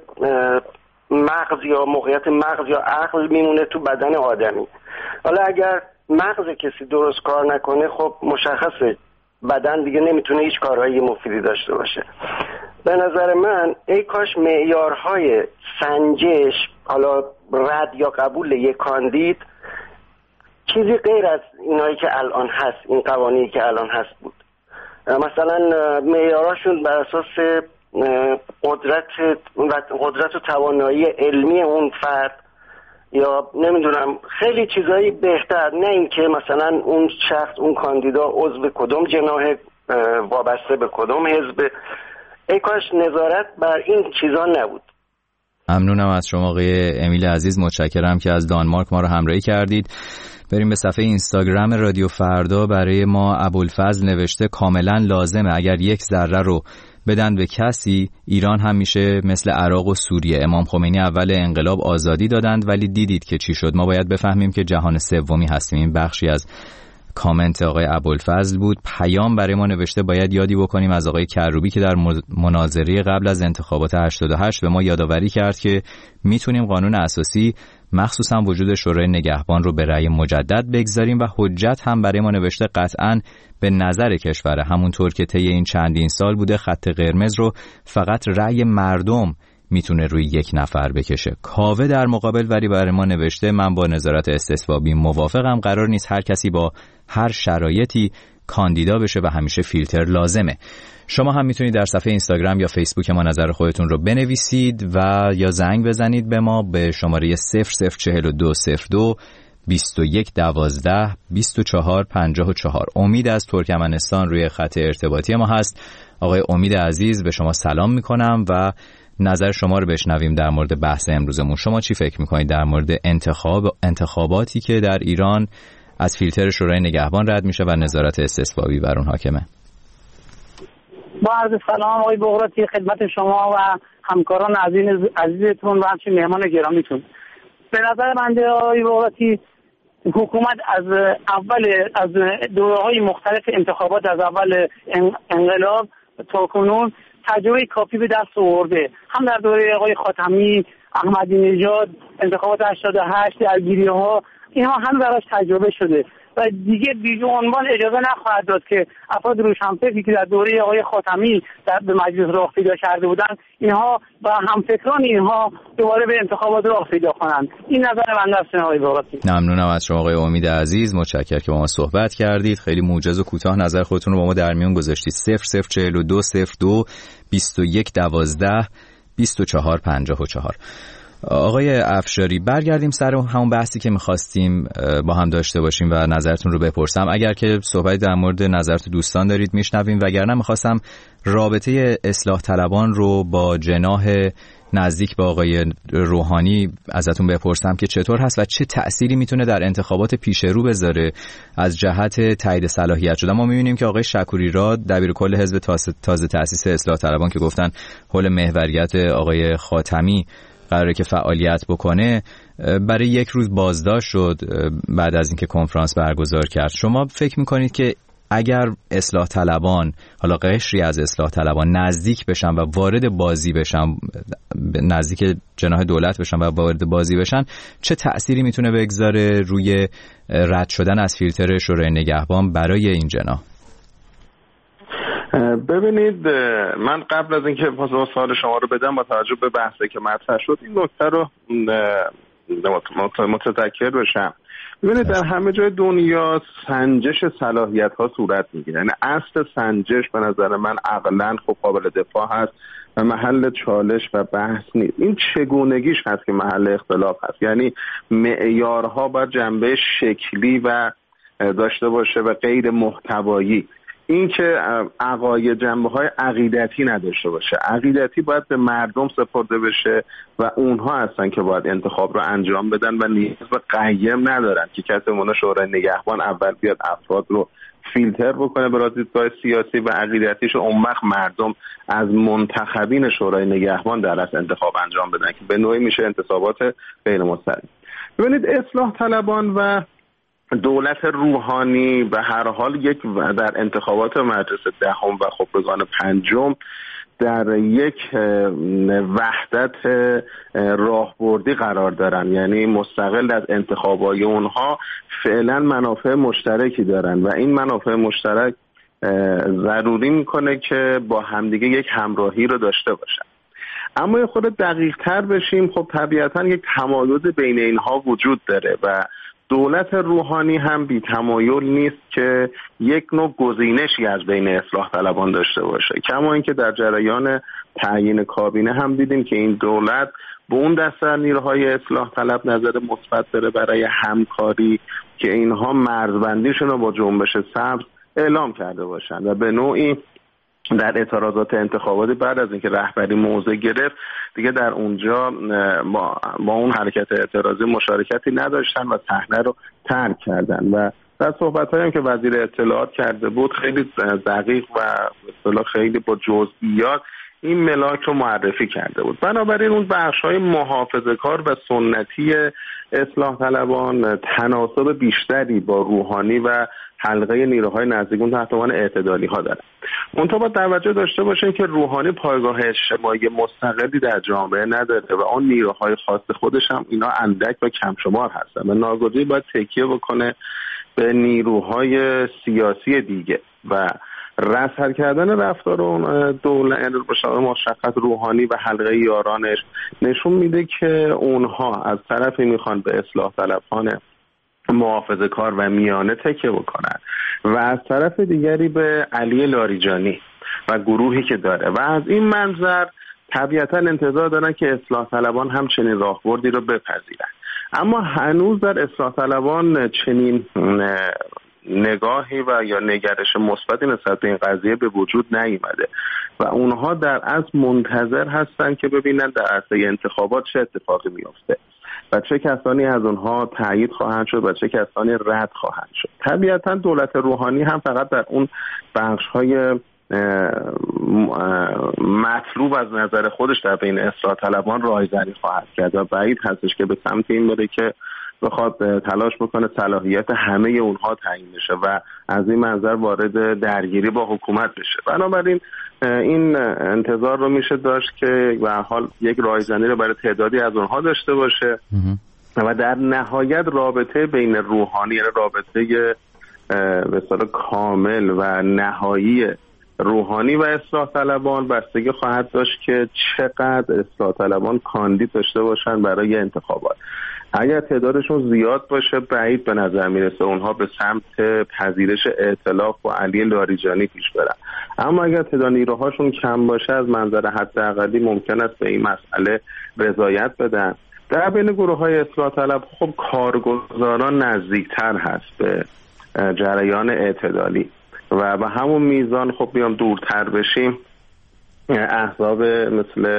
[SPEAKER 9] مغز یا موقعیت مغز یا عقل میمونه تو بدن آدمی. حالا اگر مغز کسی درست کار نکنه خب مشخصه بدن دیگه نمیتونه هیچ کارهایی مفیدی داشته باشه. به نظر من ای کاش معیارهای سنجش، حالا رد یا قبول یک کاندید، چیزی غیر از اینایی که الان هست، این قوانینی که الان هست بود. مثلا معیاراشون بر اساس قدرت قدرت و توانایی علمی اون فرد یا نمیدونم خیلی چیزایی بهتر، نه اینکه مثلا اون شخص اون کاندیدا عضو کدوم جناح وابسته به کدوم حزب. ای کاش نظارت بر این چیزا نبود.
[SPEAKER 4] ممنونم از شما آقای امیل عزیز، متشکرم که از دانمارک ما رو همراهی کردید. بریم به صفحه اینستاگرام رادیو فردا. برای ما ابوالفضل نوشته کاملا لازمه اگر یک ذره رو بدن به کسی، ایران هم میشه مثل عراق و سوریه. امام خمینی اول انقلاب آزادی دادند ولی دیدید که چی شد. ما باید بفهمیم که جهان سومی هستیم. این بخشی از کامنت آقای ابوالفضل بود. پیام برای ما نوشته باید یادی بکنیم از آقای کروبی که در مناظره قبل از انتخابات هشتاد و هشت به ما یادآوری کرد که میتونیم قانون اساسی مخصوصا وجود شورای نگهبان رو به رأی مجدد بگذاریم و حجت هم برای ما نوشته قطعاً به نظر کشور همونطور که طی این چندین سال بوده خط قرمز رو فقط رأی مردم میتونه روی یک نفر بکشه. کاوه در مقابل ولی برای ما نوشته من با نظارت استثبابی موافقم، قرار نیست هر کسی با هر شرایطی کاندیدا بشه و همیشه فیلتر لازمه. شما هم میتونید در صفحه اینستاگرام یا فیسبوک ما نظر خودتون رو بنویسید و یا زنگ بزنید به ما به شماره صفر صفر چهل و دو صفر دو بیست و یک دوازده بیست و چهار پنجاه و چهار. امید از ترکمنستان روی خط ارتباطی ما هست. آقای امید عزیز به شما سلام میکنم و نظر شما رو بشنویم در مورد بحث امروزمون. شما چی فکر میکنید در مورد انتخاب انتخاباتی که در ایران از فیلتر شورای نگهبان رد میشه و نظارت استثبابی بر اون حاکمه؟
[SPEAKER 10] با عرض سلام آقای بغراتی خدمت شما و همکاران عزیز عزیزتون و همچنین مهمان گرامیتون. به نظر من آقای بغراتی حکومت از اول از دوره‌های مختلف انتخابات از اول انقلاب تا کنون تجربه کافی به دست آورده. هم در دوره آقای خاتمی، احمدی نژاد، انتخابات هشتاد و هشت، درگیری‌ها، اینها هم براش تجربه شده و دیگه بیجو عنوان اجازه نخواهد داد که افراد روشنفکری که در دوره آقای خاتمی در به مجلس راه پیدا کرده بودند اینها و همفکران اینها دوباره به انتخابات راه پیدا کنند. این نظر من است آقای بغراتی.
[SPEAKER 4] ممنونم از شما آقای امید عزیز، متشکرم که با ما صحبت کردید. خیلی موجز و کوتاه نظر خودتون رو با ما در میون گذاشتید. صفر صفر چهل و دو صفر دو بیست و یک دوازده بیست و چهار پنجاه و چهار. آقای افشاری برگردیم سر همون بحثی که می‌خواستیم با هم داشته باشیم و نظرتون رو بپرسم. اگر که صحبت در مورد نظرت دوستان دارید میشنویم، وگرنه می‌خواستم رابطه اصلاح طلبان رو با جناح نزدیک به آقای روحانی ازتون بپرسم که چطور هست و چه تأثیری میتونه در انتخابات پیش رو بذاره از جهت تایید صلاحیت شدن. ما می‌بینیم که آقای شکوری راد دبیرکل حزب تازه تأسیس اصلاح طلبان که گفتن حول محوریت آقای خاتمی قراره که فعالیت بکنه، برای یک روز بازداشت شد بعد از اینکه کنفرانس برگزار کرد. شما فکر میکنید که اگر اصلاح طلبان، حالا قشری از اصلاح طلبان نزدیک بشن و وارد بازی بشن، نزدیک جناح دولت بشن و وارد بازی بشن، چه تأثیری میتونه بگذاره روی رد شدن از فیلتر شورای نگهبان برای این جناح؟
[SPEAKER 2] ببینید، من قبل از اینکه پاسخ سوال شما رو بدم با توجه به بحثی که مطرح شد این نکته رو متذکر بشم. ببینید، در همه جای دنیا سنجش صلاحیت ها صورت میگیره. یعنی اصل سنجش به نظر من عقلاً خب قابل دفاع هست و محل چالش و بحث نیست. این چگونگیش هست که محل اختلاف هست. یعنی معیارها باید جنبه شکلی و داشته باشه و غیر محتوایی. این که عقاید جنبه‌های عقیدتی نداشته باشه. عقیدتی باید به مردم سپرده بشه و اونها هستن که باید انتخاب رو انجام بدن و نیاز به قیم ندارن که کسی مونه شورای نگهبان اول بیاد افراد رو فیلتر بکنه برای دیدگاه سیاسی و عقیدتیش، اون وقت مردم از منتخبین شورای نگهبان در اصل انتخاب انجام بدن که به نوعی میشه انتصابات غیر مستقیم. ببینید، اصلاح طلبان و دولت روحانی به هر حال یک در انتخابات مجلس دهم و خبرگان پنجم در یک وحدت راهبردی قرار دارن، یعنی مستقل از انتخابای اونها فعلا منافع مشترکی دارن و این منافع مشترک ضروری میکنه که با همدیگه یک همراهی رو داشته باشن. اما یه خود دقیق تر بشیم، خب طبیعتا یک تمایز بین اینها وجود داره و دولت روحانی هم بی تمایل نیست که یک نوع گزینشی از بین اصلاح طلبان داشته باشه، کما اینکه در جریان تعیین کابینه هم دیدیم که این دولت به اون دسته نیروهای اصلاح طلب نظر مثبت داره برای همکاری که اینها مرزبندیشون رو با جنبش سبز اعلام کرده باشن و به نوعی در اعتراضات انتخاباتی بعد از اینکه رهبری موضع گرفت دیگه در اونجا با, با اون حرکت اعتراضی مشارکتی نداشتن و صحنه رو ترک کردن و در صحبت‌هایی هم که وزیر اطلاعات کرده بود خیلی دقیق و اصطلاح خیلی با جزئیات این ملاک رو معرفی کرده بود. بنابراین اون بخش‌های محافظه‌کار و سنتی اصلاح طلبان تناسب بیشتری با روحانی و حلقه نیروهای نزدیک اون تحت عنوان اعتدالی ها دارن. منتها با توجه داشته باشین که روحانی پایگاه اجتماعی مستقلی در جامعه نداره و اون نیروهای خاص خودش هم اینا اندک و کم شمار هستن و ناگزیر باید تکیه بکنه به نیروهای سیاسی دیگه و رسل کردن رفتار اون دولت مشخص روحانی و حلقه یارانش نشون میده که اونها از طرفی میخوان به اصلاح طلبان محافظه کار و میانه تکیه بکنن و از طرف دیگری به علی لاریجانی و گروهی که داره و از این منظر طبیعتا انتظار دارن که اصلاح طلبان هم چنین راهبردی رو بپذیرن. اما هنوز در اصلاح طلبان چنین نگاهی و یا نگرش مثبتی نسبت به این قضیه به وجود نیامده و اونها در اصل منتظر هستن که ببینن در عرصه انتخابات چه اتفاقی میفته و چه کسانی از اونها تایید خواهند شد و چه کسانی رد خواهند شد. طبیعتا دولت روحانی هم فقط در اون بخش‌های مطلوب از نظر خودش در بین اصلاح طلبان رایزنی خواهد کرد و بعید هستش که به سمت این بره که بخواد تلاش بکنه صلاحیت همه اونها تعیین بشه و از این منظر وارد درگیری با حکومت بشه. بنابراین این انتظار رو میشه داشت که به هر حال یک رایزنی رو برای تعدادی از اونها داشته باشه و در نهایت رابطه بین روحانی، رابطه به اصطلاح کامل و نهایی روحانی و اصلاح طلبان بستگی خواهد داشت که چقدر اصلاح طلبان کاندید داشته باشن برای انتخابات. اگر تعدادشون زیاد باشه بعید به نظر میرسه اونها به سمت پذیرش ائتلاف و علی لاریجانی پیش برن، اما اگر تعداد نیروهاشون کم باشه از منظر حداقلی ممکن است به این مسئله رضایت بدن. در بین گروه های اصلاح طلب خب کارگزاران نزدیکتر هست به جریان اعتدالی و به همون میزان خب بیام دورتر بشیم احزاب مثل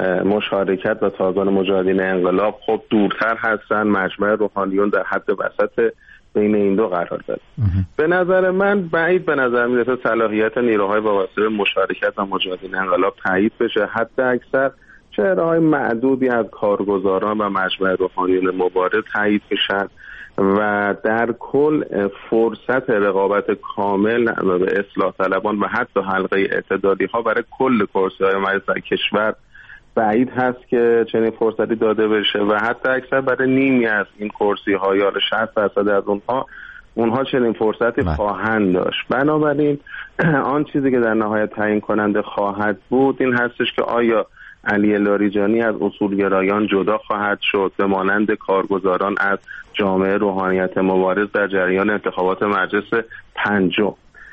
[SPEAKER 2] مشارکت و تاگان مجاهدین انقلاب خب دورتر هستن، مجمع روحانیون در حد وسط بین این دو قرار داره. به نظر من بعید به نظر میرسه صلاحیت نیروهای وابسته به مشارکت و مجاهدین انقلاب تایید بشه، حتی اکثر چهره‌های معدودی از کارگزاران و مجمع روحانیون مبارز تایید بشن و در کل فرصت رقابت کامل به اصلاح طلبان و حتی حلقه اعتدالی ها برای کل کرسی های مجلس کشور بعید هست که چنین فرصتی داده بشه و حتی اکثر برای نیمی از این کرسی ها یا شصت درصد از اونها اونها چنین فرصتی خواهند داشت. بنابراین آن چیزی که در نهایت تعیین کننده خواهد بود این هستش که آیا علی لاریجانی از اصولگرایان جدا خواهد شد به مانند کارگزاران از جامعه روحانیت مبارز در جریان انتخابات مجلس پنجم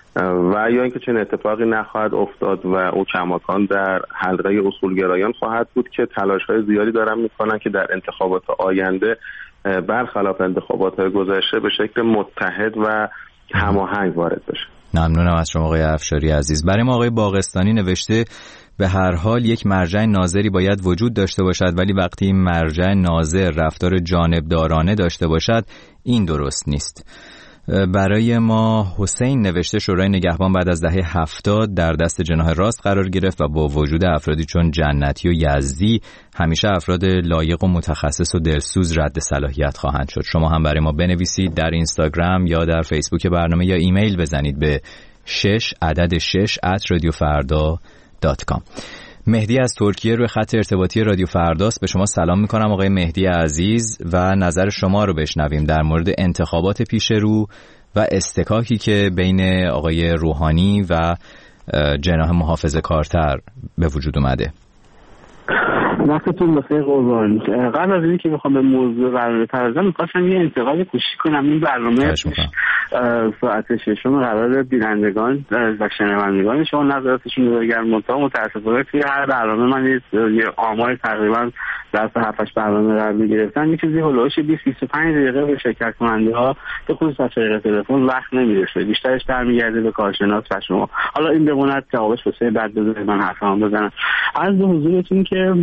[SPEAKER 2] و یا اینکه چنین اتفاقی نخواهد افتاد و او کماکان در حلقه اصولگرایان خواهد بود که تلاش‌های زیادی دارن میکنن که در انتخابات آینده برخلاف انتخابات گذشته به شکل متحد و هماهنگ وارد بشه.
[SPEAKER 4] ممنونم از شما آقای افشاری عزیز. برای ما آقای باغستانی نوشته به هر حال یک مرجع ناظری باید وجود داشته باشد، ولی وقتی این مرجع ناظر رفتار جانبدارانه داشته باشد این درست نیست. برای ما حسین نوشته شورای نگهبان بعد از دهه هفتاد در دست جناح راست قرار گرفت و با وجود افرادی چون جنتی و یزدی همیشه افراد لایق و متخصص و دلسوز رد صلاحیت خواهند شد. شما هم برای ما بنویسید در اینستاگرام یا در فیسبوک برنامه یا ایمیل بزنید به شش عدد شش ات رادیو فردا دات کام. مهدی از ترکیه روی خط ارتباطی رادیو فرداست. به شما سلام میکنم آقای مهدی عزیز و نظر شما رو بشنویم در مورد انتخابات پیش رو و استکاکی که بین آقای روحانی و جناح محافظه‌کارتر به وجود اومده.
[SPEAKER 11] وقتتون بخیر قربان. قبل از اینکه بخوام به موضوع برنامه بپردازم می‌خواستم یه انتقاد کوچیک کنم. این برنامه ساعت ششم قرار بینندگان و شنوندگان شما نظراتشون رو بگم. متأسفانه توی هر برنامه من یه آمار تقریبا در هفت برنامه قرار گرفتن یه چیزی هولوش بیست بیست و پنج دقیقه به شرکت کننده ها به خصوص از طریق تلفن وقت نمیرسه، بیشترش برمیگرده به کارشناس و شما. حالا این بماند جوابش واسه بعد بذارید من حرفام بزنم. عرض به حضورتون که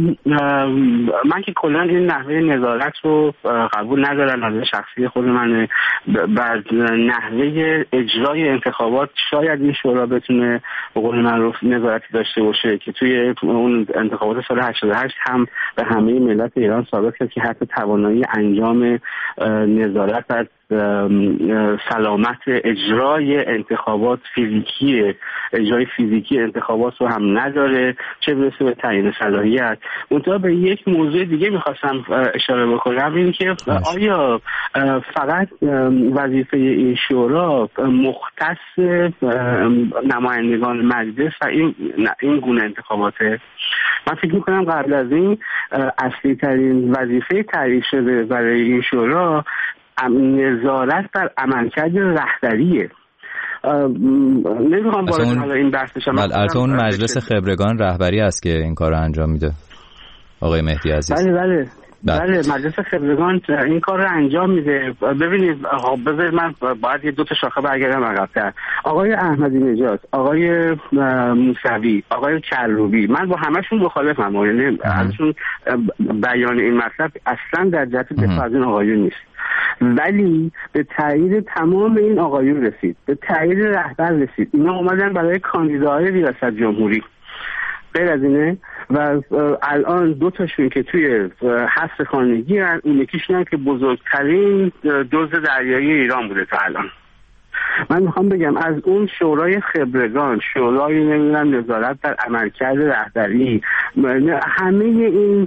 [SPEAKER 11] من که کلا این نحوه نظارت رو قبول ندارم، نظر شخصی خود من. بعد نحوه اجرای انتخابات شاید این شورا بتونه به قول معروف نظارتی داشته باشه که توی اون انتخابات سال هشتاد و هشت هم به همه ملت ایران ثابت کرد که حتی توانایی انجام نظارت از سلامت اجرای انتخابات فیزیکی اجرای فیزیکی انتخابات رو هم نداره، چه برسه به تعیین صلاحیت. منتها به یک موضوع دیگه میخواستم اشاره بکنم، این که آیا فقط وظیفه این شورا مختص نمایندگان مجلس و این این گونه انتخاباته؟ من فکر میکنم قبل از این اصلی ترین وظیفه تعیین شده برای این شورا نظارت بر عملکرد رهبریه. نمیخوام وارد حالا این بحث بشم.
[SPEAKER 4] البته اون مجلس خبرگان رهبری است که این کارو انجام میده آقای مهدی عزیز.
[SPEAKER 11] بله بله بله مجلس خبرگان این کار رو انجام میده. ببینید بذارید من باید یه دو تا شاخه برگردم عقب‌تر. آقای احمدی نژاد، آقای موسوی، آقای کروبی، من با همشون مخالفم، یعنی ازشون بیان این مطلب اصلا در جهت دفاع از این آقایون نیست، ولی به تایید تمام این آقایون رسید، به تایید رهبر رسید. اینا اومدن برای کاندیداهای ریاست جمهوری، غیر از اینه. و الان دو تاشون که توی حبس خانگی هستن، اون یکیشون هم که بزرگترین دزد دریایی ایران بوده تا الان. من میخوام بگم از اون شورای خبرگان، شورای نمیدونم نظارت در عملکرد رهبری، همه این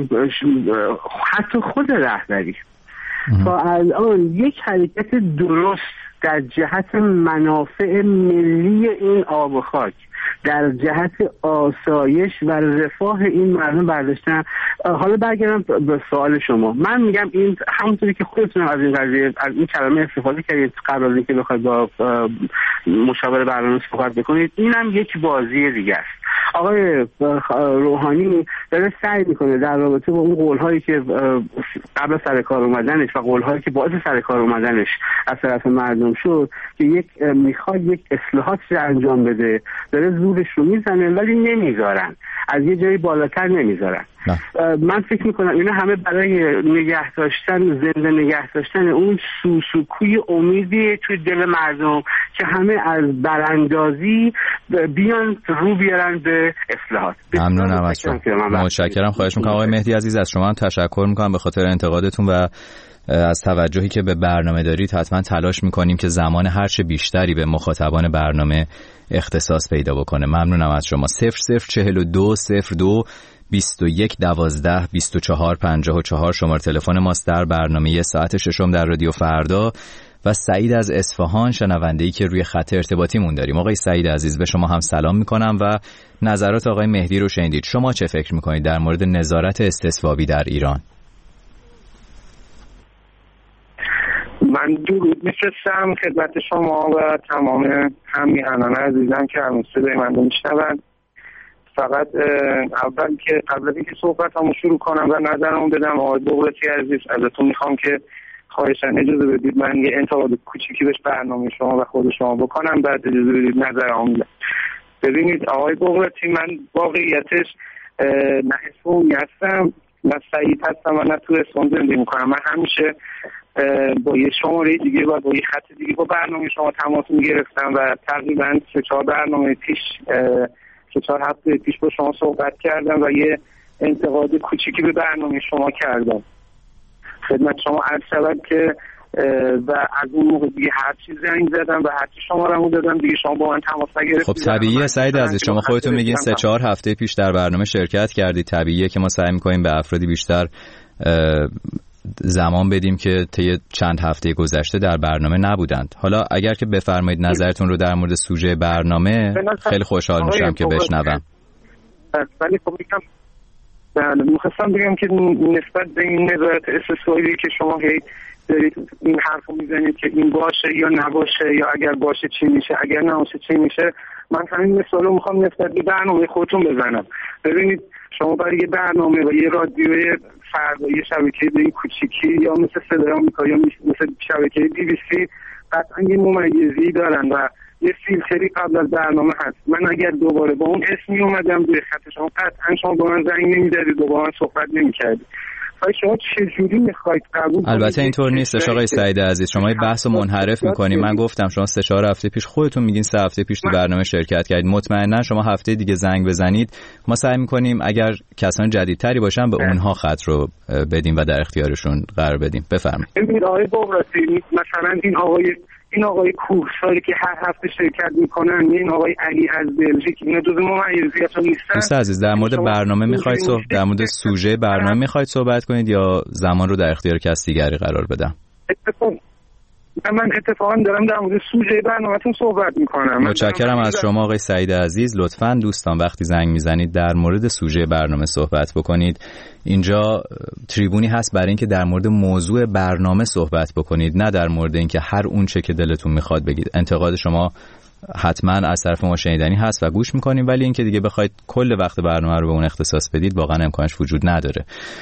[SPEAKER 11] حتی خود رهبری تا الان یک حرکت درست در جهت منافع ملی این آب و خاک، در جهت آسایش و رفاه این مردم برداشتن. حالا برگردم به سوال شما. من میگم این همونطوری که خودتون از این قضیه از این کلمه استفاده کردید قبل از اینکه بخواید با مشاور برنامه صحبت بکنید، اینم یک بازی دیگه است. آقای روحانی داره سعی میکنه در رابطه با اون قول‌هایی که قبل سر کار اومدنش و قول‌هایی که باعث سر کار اومدنش از طرف مردم شد که یک میخواد یک اصلاحات رو انجام بده، داره زورش رو میزنه ولی نمیذارن، از یه جایی بالاتر نمیذارن. من فکر میکنم اینا همه برای نگه داشتن، زنده نگه داشتن اون سوسوکوی امیدی توی دل مردم که همه از براندازی بیان رو بیارن به اصلاحات.
[SPEAKER 4] ممنونم از شما. متشکرم. خواهش میکنم آقای مهدی عزیز، از شما هم تشکر میکنم به خاطر انتقادتون و از توجهی که به برنامه دارید. حتما تلاش میکنیم که زمان هرچه بیشتری به مخاطبان برنامه اختصاص پیدا بکنه. ممنونم از شما. صفر صفر چهل و دو صفر دو بیست و یک دوازده بیست و چهار پنجاه و چهار شماره تلفن ماست در برنامه ساعت ششم در رادیو فردا. و سعید از اصفهان شنونده‌ای که روی خط ارتباطیمون داریم. آقای سعید عزیز، به شما هم سلام میکنم و نظرات آقای مهدی رو شنیدید. شما چه فکر میکنید در مورد نظارت استصوابی در ایران؟
[SPEAKER 12] من درود میفرستم خدمت شما و تمام همیهنان عزیزم که هنوز صدای من رو میشنون. فقط اول که قبل از اینکه صحبت همو شروع کنم و نظرمو بدم، آقای بغرتی عزیز ازتون میخوام که خواهشاً اجازه بدید من یه انتقاد کوچیکی بهش برنامه شما و خود شما بکنم، بعد اجازه بدید نظرمو بدم. ببینید آقای بغرتی، من واقعیتش نه اسفونی هستم نه سعید هستم و نه تو اسفون زندگی میکنم. من همیشه با یه شماره دیگه و با یه خط دیگه با برنامه شما تماس میگرفتم و تقریبا سه چهار برنامه پیش سه چهار هفته پیش با شما صحبت کردم و یه انتقاد کوچیکی به برنامه شما کردم. خدمت شما عرض شود که و از اون موقع دیگه هر چی زنگ زدم و هر چی شماره‌مو دادم دیگه شما با من تماس نگرفتید.
[SPEAKER 4] خب طبیعیه سعید عزیز، شما خودتون میگین سه چهار هفته پیش در برنامه شرکت کردید، طبیعیه که ما سعی می‌کنیم به افرادی بیشتر زمان بدیم که طی چند هفته گذشته در برنامه نبودند. حالا اگر که بفرمایید نظرتون رو در مورد سوژه برنامه، خیلی خوشحال میشم که بشنوم.
[SPEAKER 12] ولی خب میگم بله می‌خواستم بگم که نسبت به این نظارت استثنایی که شما هی دارید این حرفو میزنید که این باشه یا نباشه یا اگر باشه چی میشه اگر نباشه چی میشه، من همین مثالو میخوام نسبت به برنامه خودتون بزنم. ببینید شما برای یه برنامه و یه رادیو فردا یه شبکه این کوچیکی یا مثل صدای آمریکا یا مثل شبکه بی بی سی قطعا یه ممیزی دارن و یه فیلتری قبل از برنامه هست. من اگر دوباره با اون اسمی اومدم روی خط شما قطعا شما با من زنگ نمی‌زدید و با من صحبت نمی‌کردید. شما چجوری میخواید قبول؟
[SPEAKER 4] البته اینطور نیستش آقای سعید عزیز، شما این بحثو منحرف میکنید. من گفتم شما سه چهار هفته پیش خودتون میگین سه هفته پیش تو برنامه شرکت کردید. مطمئنا شما هفته دیگه زنگ بزنید، ما سعی میکنیم اگر کسان جدیدتری باشن به اونها خط رو بدیم و در اختیارشون قرار بدیم. بفرمایید.
[SPEAKER 12] ببینید آقای بغراتی، مثلا این آقای این آقای کوهساری که هر هفته شرکت میکنن، این آقای علی از بلژیک، اینا جزو ممیزیت نیستن.
[SPEAKER 4] دوست عزیز، در مورد برنامه میخواید صحبت در مورد سوژه برنامه میخواید صحبت کنید یا زمان رو در اختیار کس دیگری قرار بدم؟
[SPEAKER 12] اتفاق من اتفاقا دارم در مورد سوژه برنامه‌تون صحبت میکنم.
[SPEAKER 4] متشکرم از شما آقای سعید عزیز. لطفاً دوستان وقتی زنگ میزنید در مورد سوژه برنامه صحبت بکنید. اینجا تریبونی هست برای اینکه در مورد موضوع برنامه صحبت بکنید، نه در مورد اینکه هر اون چه که دلتون میخواد بگید. انتقاد شما حتما از طرف ما شنیدنی هست و گوش میکنیم، ولی اینکه دیگه بخواید کل وقت برنامه رو به اون اختصاص بدید واقعا امکانش وجود نداره.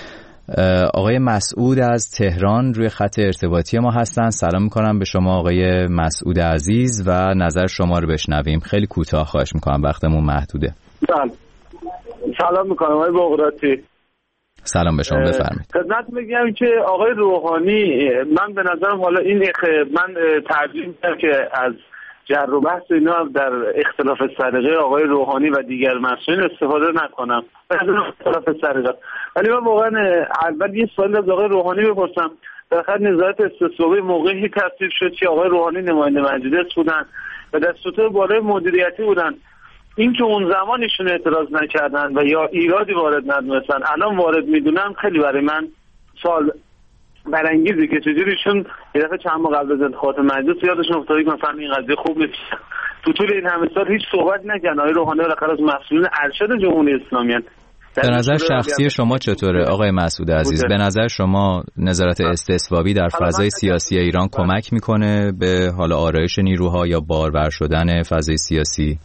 [SPEAKER 4] آقای مسعود از تهران روی خط ارتباطی ما هستن. سلام میکنم به شما آقای مسعود عزیز و نظر شما رو بشنویم. خیلی کوتاه خواهش میکنم، وقتمون محدوده.
[SPEAKER 13] بله سلام میکنم آقای بغراتی.
[SPEAKER 4] سلام به شما، بفرمایید.
[SPEAKER 13] خدمت میگم که آقای روحانی، من به نظرم حالا این من ترجیح میدم که از جر و بحث اینا در اختلاف سلیقه آقای روحانی و دیگر مسئولین استفاده نکنم. به نظرم اختلاف سلیقه. ولی من واقعا اول یه سوال از آقای روحانی بپرسم. بالاخره نظارت استثبابی موقعی تصویب شد که آقای روحانی نماینده مجلس بودن و در سطوح بالای مدیریتی بودن. این که اون زمان ایشون اعتراض نکردن و یا ایرادی وارد ندونستن، الان وارد میدونم، خیلی برای من سوال برانگیزه که چجوری ایشون یه دفعه چند ماه قبل از انتخابات مجلس یادشون افتاد که مثلا این قضیه خوب نیست. تو طول این همه سال هیچ صحبت نکردن. آقای روحانی بالاخره از مسئولین ارشد جمهوری اسلامی هستند.
[SPEAKER 4] به نظر شخصی شما چطوره آقای مسعود عزیز؟ به نظر شما نظارت استثبابی در فضای سیاسی ایران کمک میکنه به حال آرایش نیروها یا بارور شدن فضای سیاسی؟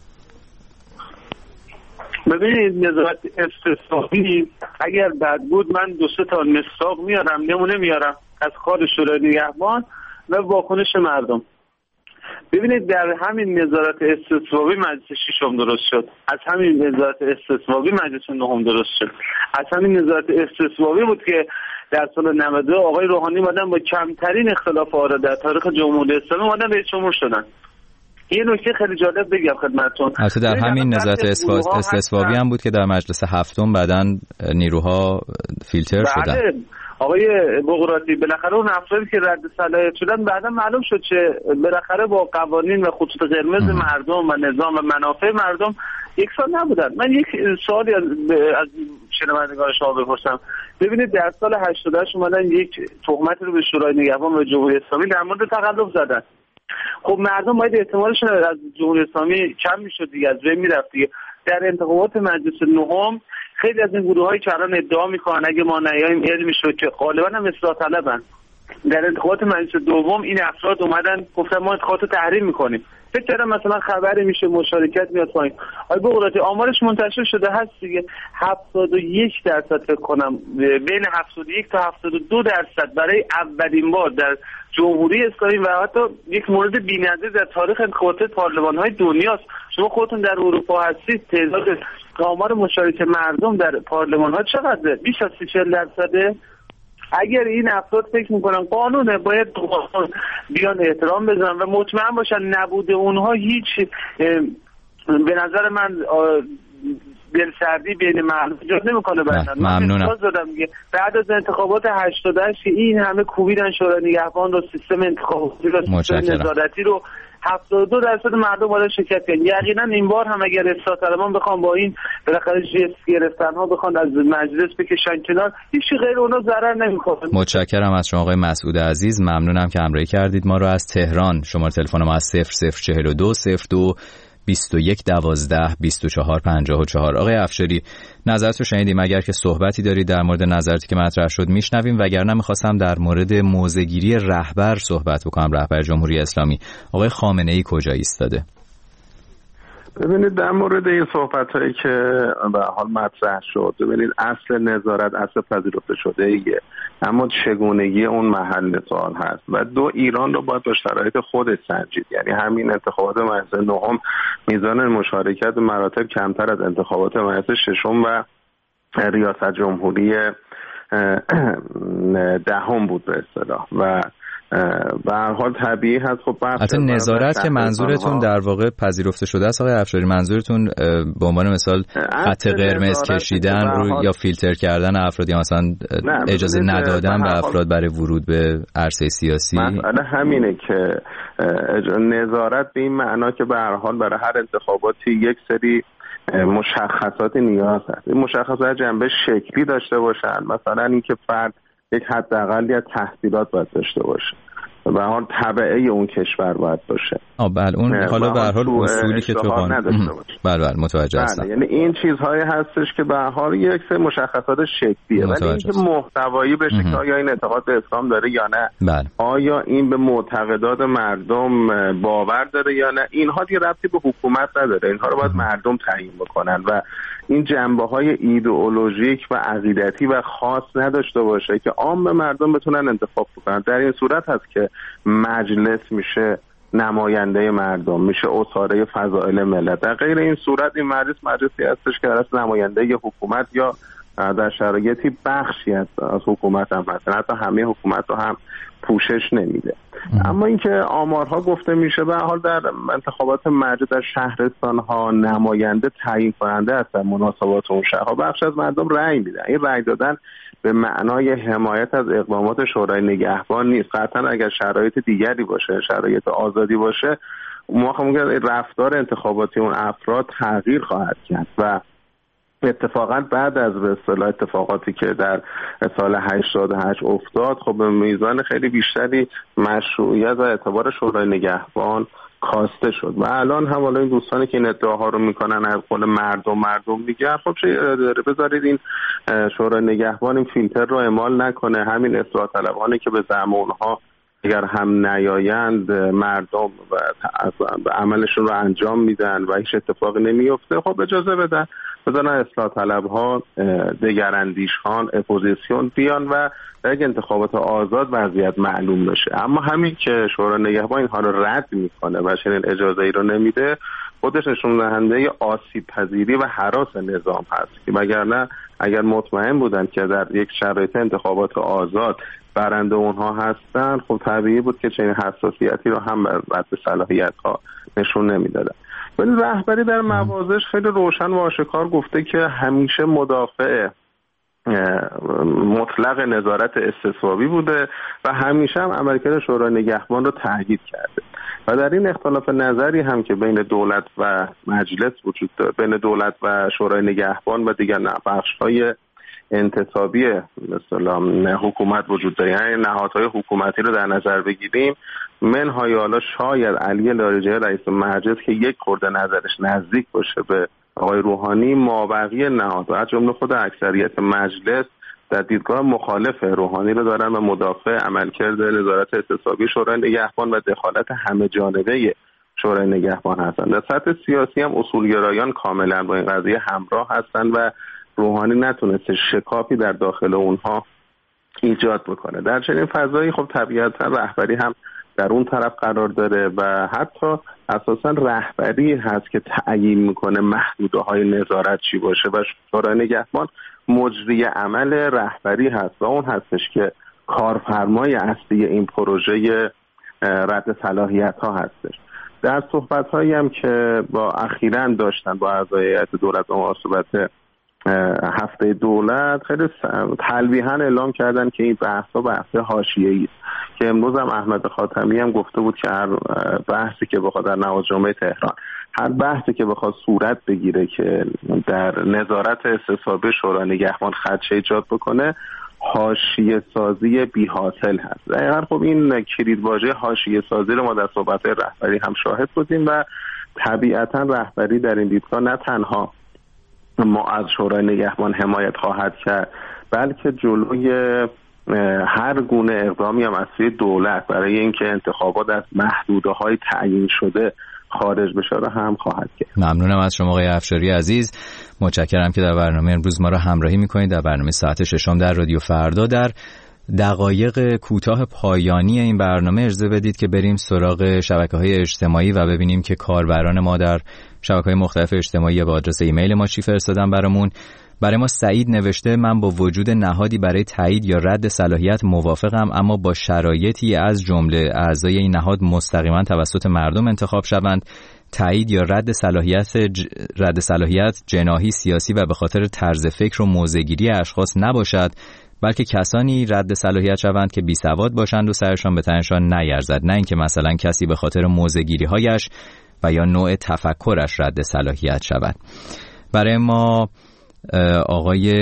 [SPEAKER 13] ببینید نظارت استثبابی اگر بد بود من دو سه تا مصداق میارم، نمونه میارم از کار شورای نگهبان و واکنش مردم. ببینید در همین نظارت استثبابی مجلس ششم درست شد، از همین نظارت استثبابی مجلس نهم درست شد، از همین نظارت استثبابی بود که در سال نود و دو آقای روحانی اومدن با کمترین اختلاف آرا در تاریخ جمهوری اسلامی اومدن رئیس جمهور شدن. یه نکته خیلی جالب بگم خدمتتون.
[SPEAKER 4] البته در همین نظارت استثبابی هم بود که در مجلس هفتم بعداً نیروها فیلتر شدن.
[SPEAKER 13] بله آقای بغراتی، بالاخره اون افرادی که رد صلاحیت شدن بعدا معلوم شد که بالاخره با قوانین و خطوط قرمز ام. مردم و نظام و منافع مردم یکسان نبودن. من یک سوالی از, از شنوندگان شما بپرسم. ببینید در سال هشتاد و هشت اومدن یک تهمتی رو به شورای نگهبان و جمهوری اسلامی در مورد تقلب زدن. خب مردم باید احتمالشون از جمهوری اسلامی کم میشد دیگه، از بین میرفت دیگه. در انتخابات مجلس نهم خیلی از این گروهایی که الان ادعا میکنن اگه ما نیاییم علمی شد که غالبا هم اصلاح طلبن، در انتخابات مجلس دوم این افراد اومدن گفتن ما انتخابات رو تحریم میکنیم. فکر کردم مثلا خبری میشه مشارکت میاد پایین. آقای بغراتی آمارش منتشر شده هست دیگه، هفتاد و یک درصد فکر کنم، بین هفتاد و یک تا هفتاد و دو درصد برای اولین بار در جمهوری اسلامی و حتی یک مورد بی‌نظیر در تاریخ انتخابات پارلمان‌های دنیاست. شما خودتون در اروپا هستید، تعداد آمار مشارکت مردم در پارلمان‌ها چقدره؟ بیش از سی چهل درصده. اگر این افراد فکر میکنن قانونه باید قانون بیان احترام بذارن و مطمئن باشن نبوده اونها هیچ به نظر من دلسردی بین مردم ایجاد نمیکنه.
[SPEAKER 4] ممنونم.
[SPEAKER 13] بعد از انتخابات هشتاد و هشت این همه کوبیدن شورای نگهبان رو، سیستم انتخاباتی رو، سیستم نظارتی رو، هفتاد و دو درصد مردم باید شرکت کنن. یقینا این بار هم اگر اصلاح طلبان بخوام با این بالاخره جست گرفتن ها بخوان از مجلس بکشن کنار، هیچ غیر اونا ضرر نمیکنه.
[SPEAKER 4] متشکرم از شما آقای مسعود عزیز، ممنونم که همراهی کردید ما رو. از تهران شماره تلفن ما از صفر صفر چهل و دو صفر دو بیست و یک دوازده بیست و چهار پنجاه و چهار. آقای افشاری نظرتو شنیدیم، اگر که صحبتی دارید در مورد نظراتی که مطرح شد میشنویم، وگرنه میخواستم در مورد موضع‌گیری رهبر صحبت بکنم، رهبر جمهوری اسلامی. آقای خامنه‌ای کجا ایستاده؟
[SPEAKER 2] ببینید در مورد این صحبت‌هایی که به حال مطرح شد، ببینید اصل نظارت اصل پذیرفته شده ایه، اما چگونگی اون محل سوال هست و دو ایران رو باید با شرایط خودش سنجید. یعنی همین انتخابات مجلس نهم میزان مشارکت مراتب کمتر از انتخابات مجلس ششم و ریاست جمهوری دهم بود به اصطلاح و به هر حال طبیعی هست. خب
[SPEAKER 4] البته نظارت که منظورتون در واقع پذیرفته شده است آقای افشاری، منظورتون به عنوان مثال خط قرمز کشیدن رو یا فیلتر کردن افراد یا مثلا اجازه ندادن به افراد برای ورود به عرصه سیاسی؟
[SPEAKER 2] مسئله همینه که نظارت به این معنا که به هر حال برای هر انتخاباتی یک سری مشخصات نیاز هست. این مشخصات جنبه شکلی داشته باشن، مثلا اینکه فرد یک حداقلی از تحصیلات باید داشته باشه، به حال تبعه اون کشور باید باشه.
[SPEAKER 4] آ بله اون حالا به هر حال اصولی که تو قانون بله بله متوجه هستم.
[SPEAKER 2] یعنی این چیزهایی هستش که به هر حال یک سری مشخصات شکلیه، ولی اینکه محتوایی بشه که آیا این اعتقاد به اسلام داره یا نه،
[SPEAKER 4] بله.
[SPEAKER 2] آیا این به معتقدات مردم باور داره یا نه، اینها دیگه ربطی به حکومت نداره، اینها رو باید مردم تعیین بکنن و این جنبه‌های ایدئولوژیک و عقیدتی و خاص نداشته باشه که عام مردم بتونن انتخاب کنن. در این صورت هست که مجلس میشه نماینده مردم، میشه اساره فضائل ملت. در غیر این صورت این مجلس مجلسی هستش که از نماینده حکومت یا در شرایطی بخشی از حکومت هم هست، حتی همه حکومت رو هم پوشش نمیده. اما اینکه آمارها گفته میشه به حال در انتخابات مجلس در شهرستان ها نماینده تعیین کننده است در مناسبات اون شهرها، بخش از مردم رأی میدن. این رأی دادن به معنای حمایت از اقدامات شورای نگهبان نیست. قطعا اگر شرایط دیگری باشه، شرایط آزادی باشه، ما خواهیم که رفتار انتخاباتی اون افراد تغییر خواهد کرد و اتفاقا بعد از به اصطلاح اتفاقاتی که در سال هشتاد و هشت افتاد، خب به میزان خیلی بیشتری مشروعیت و اعتبار شورای نگهبان کاسته شد و الان هم حالا این دوستانی که این ادعاها رو میکنن از قول مردم مردم میگن، خب چه بذارید این شورای نگهبان این فیلتر رو اعمال نکنه، همین اصلاح طلبانی که به زعم اونها اگر هم نیایند مردم و عملشون رو انجام میدن و هیچ اتفاقی نمیفته، خب اجازه بدن بزنن اصلاح طلب ها، دگراندیش ها، اپوزیسیون بیان و در یک انتخابات آزاد وضعیت معلوم بشه. اما همین که شورای نگهبان اینها رو رد میکنه و چنین اجازه ای رو نمیده، خودش نشون دهنده آسیب پذیری و هراس نظام هست که وگرنه اگر مطمئن بودن که در یک شرایط انتخابات آزاد برنده اونها هستن، خب طبیعی بود که چنین حساسیتی رو هم بعد به صلاحیت ها نشون نمیدادن. ولی رهبری در موازش خیلی روشن و آشکار گفته که همیشه مدافع مطلق نظارت استصوابی بوده و همیشه هم عملکرد شورای نگهبان رو تأکید کرده و در این اختلاف نظری هم که بین دولت و مجلس وجود داره، بین دولت و شورای نگهبان و دیگر بخش‌های انتصابی مثلا حکومت وجود داره، یعنی نهادهای حکومتی رو در نظر بگیریم، منهای حالا شاید علی لاریجانی رئیس مجلس که یک خورده نظرش نزدیک باشه به آقای روحانی، مابقی نهادها از جمله خود اکثریت مجلس در دیدگاه مخالف روحانی رو دارن و مدافع عملکرد نظارت استصوابی شورای نگهبان و دخالت همه جانبه شورای نگهبان هستند. در سطح سیاسی هم اصولگرایان کاملا با این قضیه همراه هستند و روحانی نتونسته شکافی در داخل اونها ایجاد بکنه. در چنین فضایی خب طبیعتا رهبری هم در اون طرف قرار داره و حتی اساسا رهبری هست که تعیین میکنه محدوده های نظارت چی باشه و شورای نگهبان مجری عمل رهبری هست و اون هستش که کارفرمای اصلی این پروژه رد صلاحیت ها هستش. در صحبت هایی هم که با اخیراً داشتن با اعضای هیئت دولت و مناسبت هفته دولت خیلی تلویحاً اعلام کردن که این بحث‌ها بحث حاشیه‌ای است که امروز هم احمد خاتمی هم گفته بود که هر بحثی که بخواد در نواز جامعه تهران هر بحثی که بخواد صورت بگیره که در نظارت استصوابی شورای نگهبان خدشه ایجاد بکنه حاشیه سازی بی حاصل هست. دقیقاً خب این کلیدواژه حاشیه سازی رو ما در صحبت‌های رهبری هم شاهد بودیم و طبیعتاً رهبری در این دیدگاه نه تنها ما از شورای نگهبان حمایت خواهد کرد بلکه جلوی هر گونه اقدامی هم از سوی دولت برای اینکه انتخابات از محدوده‌های تعیین شده خارج بشه را هم خواهد کرد.
[SPEAKER 4] ممنونم از شما آقای افشاری عزیز. متشکرم که در برنامه امروز ما را همراهی می‌کنید در برنامه ساعت ششم در رادیو فردا. در دقایق کوتاه پایانی این برنامه اجازه بدید که بریم سراغ شبکه‌های اجتماعی و ببینیم که کاربران ما در شبکه‌های مختلف اجتماعی با آدرس ایمیل ما چی فرستادن برامون. برای ما سعید نوشته من با وجود نهادی برای تایید یا رد صلاحیت موافقم، اما با شرایطی از جمله اعضای این نهاد مستقیما توسط مردم انتخاب شوند. تایید یا رد صلاحیت ج... رد صلاحیت جناحی، سیاسی و به خاطر طرز فکر و موضع‌گیری اشخاص نباشد، بلکه کسانی رد صلاحیت شوند که بی سواد باشند و سرشان به تنشان نیرزد، نه اینکه مثلا کسی به خاطر موضع‌گیری‌هایش و یا نوع تفکرش رد صلاحیت شود. برای ما آقای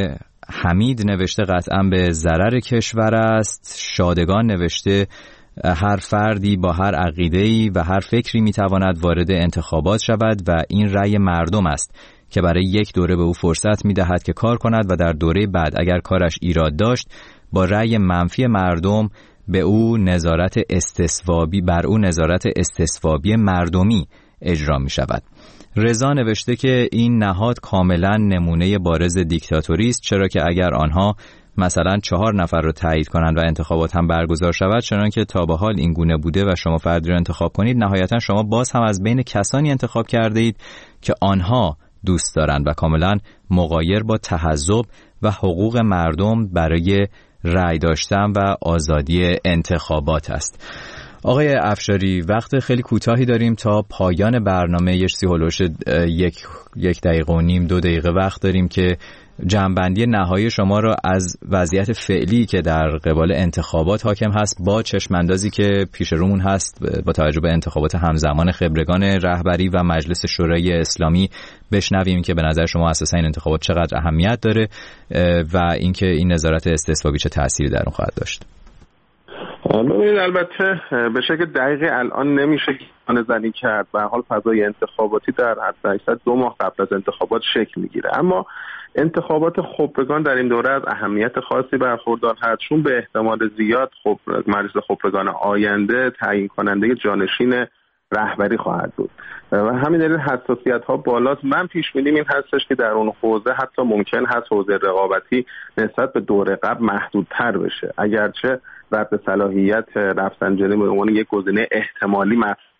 [SPEAKER 4] حمید نوشته قطعا به ضرر کشور است. شادگان نوشته هر فردی با هر عقیده‌ای و هر فکری میتواند وارد انتخابات شود و این رأی مردم است که برای یک دوره به او فرصت میدهد که کار کند و در دوره بعد اگر کارش ایراد داشت با رأی منفی مردم به او نظارت استصوابی بر او نظارت استصوابی مردمی اجرا می شود. رضا نوشته که این نهاد کاملا نمونه بارز دیکتاتوری است، چرا که اگر آنها مثلا چهار نفر رو تایید کنند و انتخابات هم برگزار شود چنان که تا به حال این گونه بوده و شما فردی رو انتخاب کنید، نهایتا شما باز هم از بین کسانی انتخاب کرده اید که آنها دوست دارند و کاملا مغایر با تحزب و حقوق مردم برای رأی داشتن و آزادی انتخابات است. آقای افشاری وقت خیلی کوتاهی داریم تا پایان برنامه، یه چیزی هولوش یک یک دقیقه و نیم دو دقیقه وقت داریم که جنبندی نهایی شما را از وضعیت فعلی که در قبال انتخابات حاکم هست با چشماندازی که پیش رومون هست با توجه به انتخابات همزمان خبرگان رهبری و مجلس شورای اسلامی بشنویم که به نظر شما اساسا این انتخابات چقدر اهمیت داره و اینکه این نظارت استصوابی چه تأثیری در اون خواهد داشت.
[SPEAKER 2] ببینید البته به شکل دقیقی الان نمیشه گانه‌زنی کرد. به حال فضای انتخاباتی در حد اکثر دو ماه قبل از انتخابات شکل میگیره، اما انتخابات خبرگان در این دوره از اهمیت خاصی برخوردار هست، چون به احتمال زیاد خب مجلس خبرگان آینده تعیین کننده جانشین رهبری خواهد بود و همین دلیل حساسیت ها بالاست. من پیش بینیم این هستش که در اون حوزه حتی ممکن هست حوزه رقابتی نسبت به دوره قبل محدودتر بشه، اگرچه رد صلاحیت رفسنجانی به عنوان یک گزینه احتمالی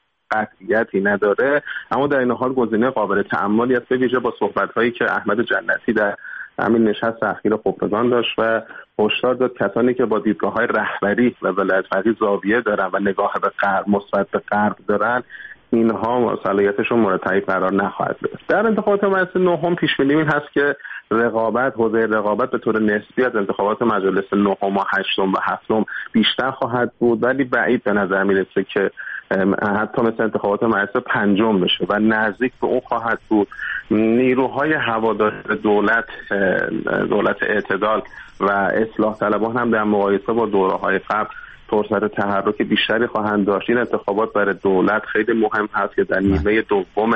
[SPEAKER 2] قطعیتی نداره، اما در این حال گزینه قابل تأملی است، به ویژه با صحبت‌هایی که احمد جنتی در همین نشست اخیر خبرگان داشت و هشدار داد کسانی که با دیدگاه‌های رهبری و ولایت فقیه زاویه دارن و نگاه به غرب مثبت به غرب دارن، اینها صلاحیتشون مورد تایید قرار نخواهد گرفت. در انتخابات مجلس نهم پیش بینی این هست که رقابت حوزه رقابت به طور نسبی از انتخابات مجلس نهم و هشتم و هفتم بیشتر خواهد بود، ولی بعید به نظر میرسه که حتی مثل انتخابات مجلس پنجم بشه و نزدیک به اون خواهد بود. نیروهای هوادار دولت دولت اعتدال و اصلاح طلبان هم در مقایسه با دوره‌های قبل فرصت تحرک بیشتری خواهند داشت. این انتخابات برای دولت خیلی مهم هست که در نیمه دوم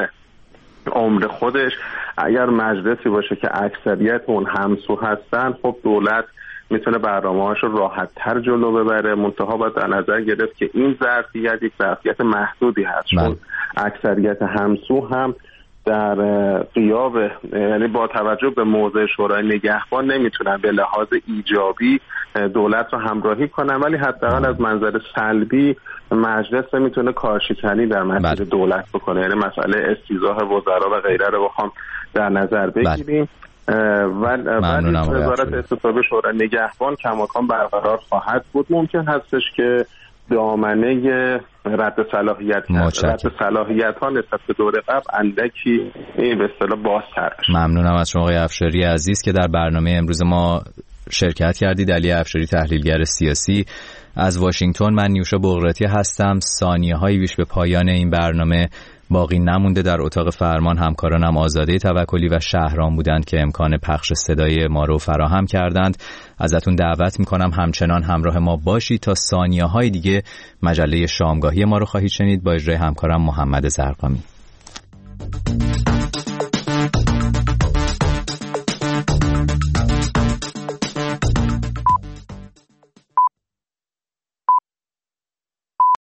[SPEAKER 2] عمر خودش اگر مجلسی باشه که اکثریت اون همسو هستن، خب دولت میتونه برنامه‌هاش رو راحت‌تر جلو ببره. منتها باید در نظر گرفت که این ظرفیت یک ظرفیت محدودی هست، چون اکثریت همسو هم در غیاب یعنی با توجه به موضع شورای نگهبان نمیتونن به لحاظ ایجابی دولت رو همراهی کنن، ولی حداقل از منظر سلبی مجلس میتونه کارشکنی در مسیر دولت بکنه، یعنی مسئله استیضاح وزرا و غیره رو بخوام در نظر بگیریم. و بعد وزارت استصوابی شورای نگهبان کماکان برقرار خواهد بود. ممکن هستش که دامنه رد صلاحیت رد صلاحیت ها نسبت به دوره قبل اندکی به اصطلاح بازتر بشه.
[SPEAKER 4] ممنونم از شما آقای افشاری عزیز که در برنامه امروز ما شرکت کردید. علی افشاری تحلیلگر سیاسی از واشنگتن. من نیوشا بغراتی هستم. ثانیه هایی بیش به پایان این برنامه باقی نمونده. در اتاق فرمان همکارانم آزاده توکلی و شهرام بودند که امکان پخش صدای ما رو فراهم کردند. ازتون دعوت میکنم همچنان همراه ما باشید. تا ثانیه های دیگه مجله شامگاهی ما رو خواهید شنید با اجرای همکارم محمد زرقامی.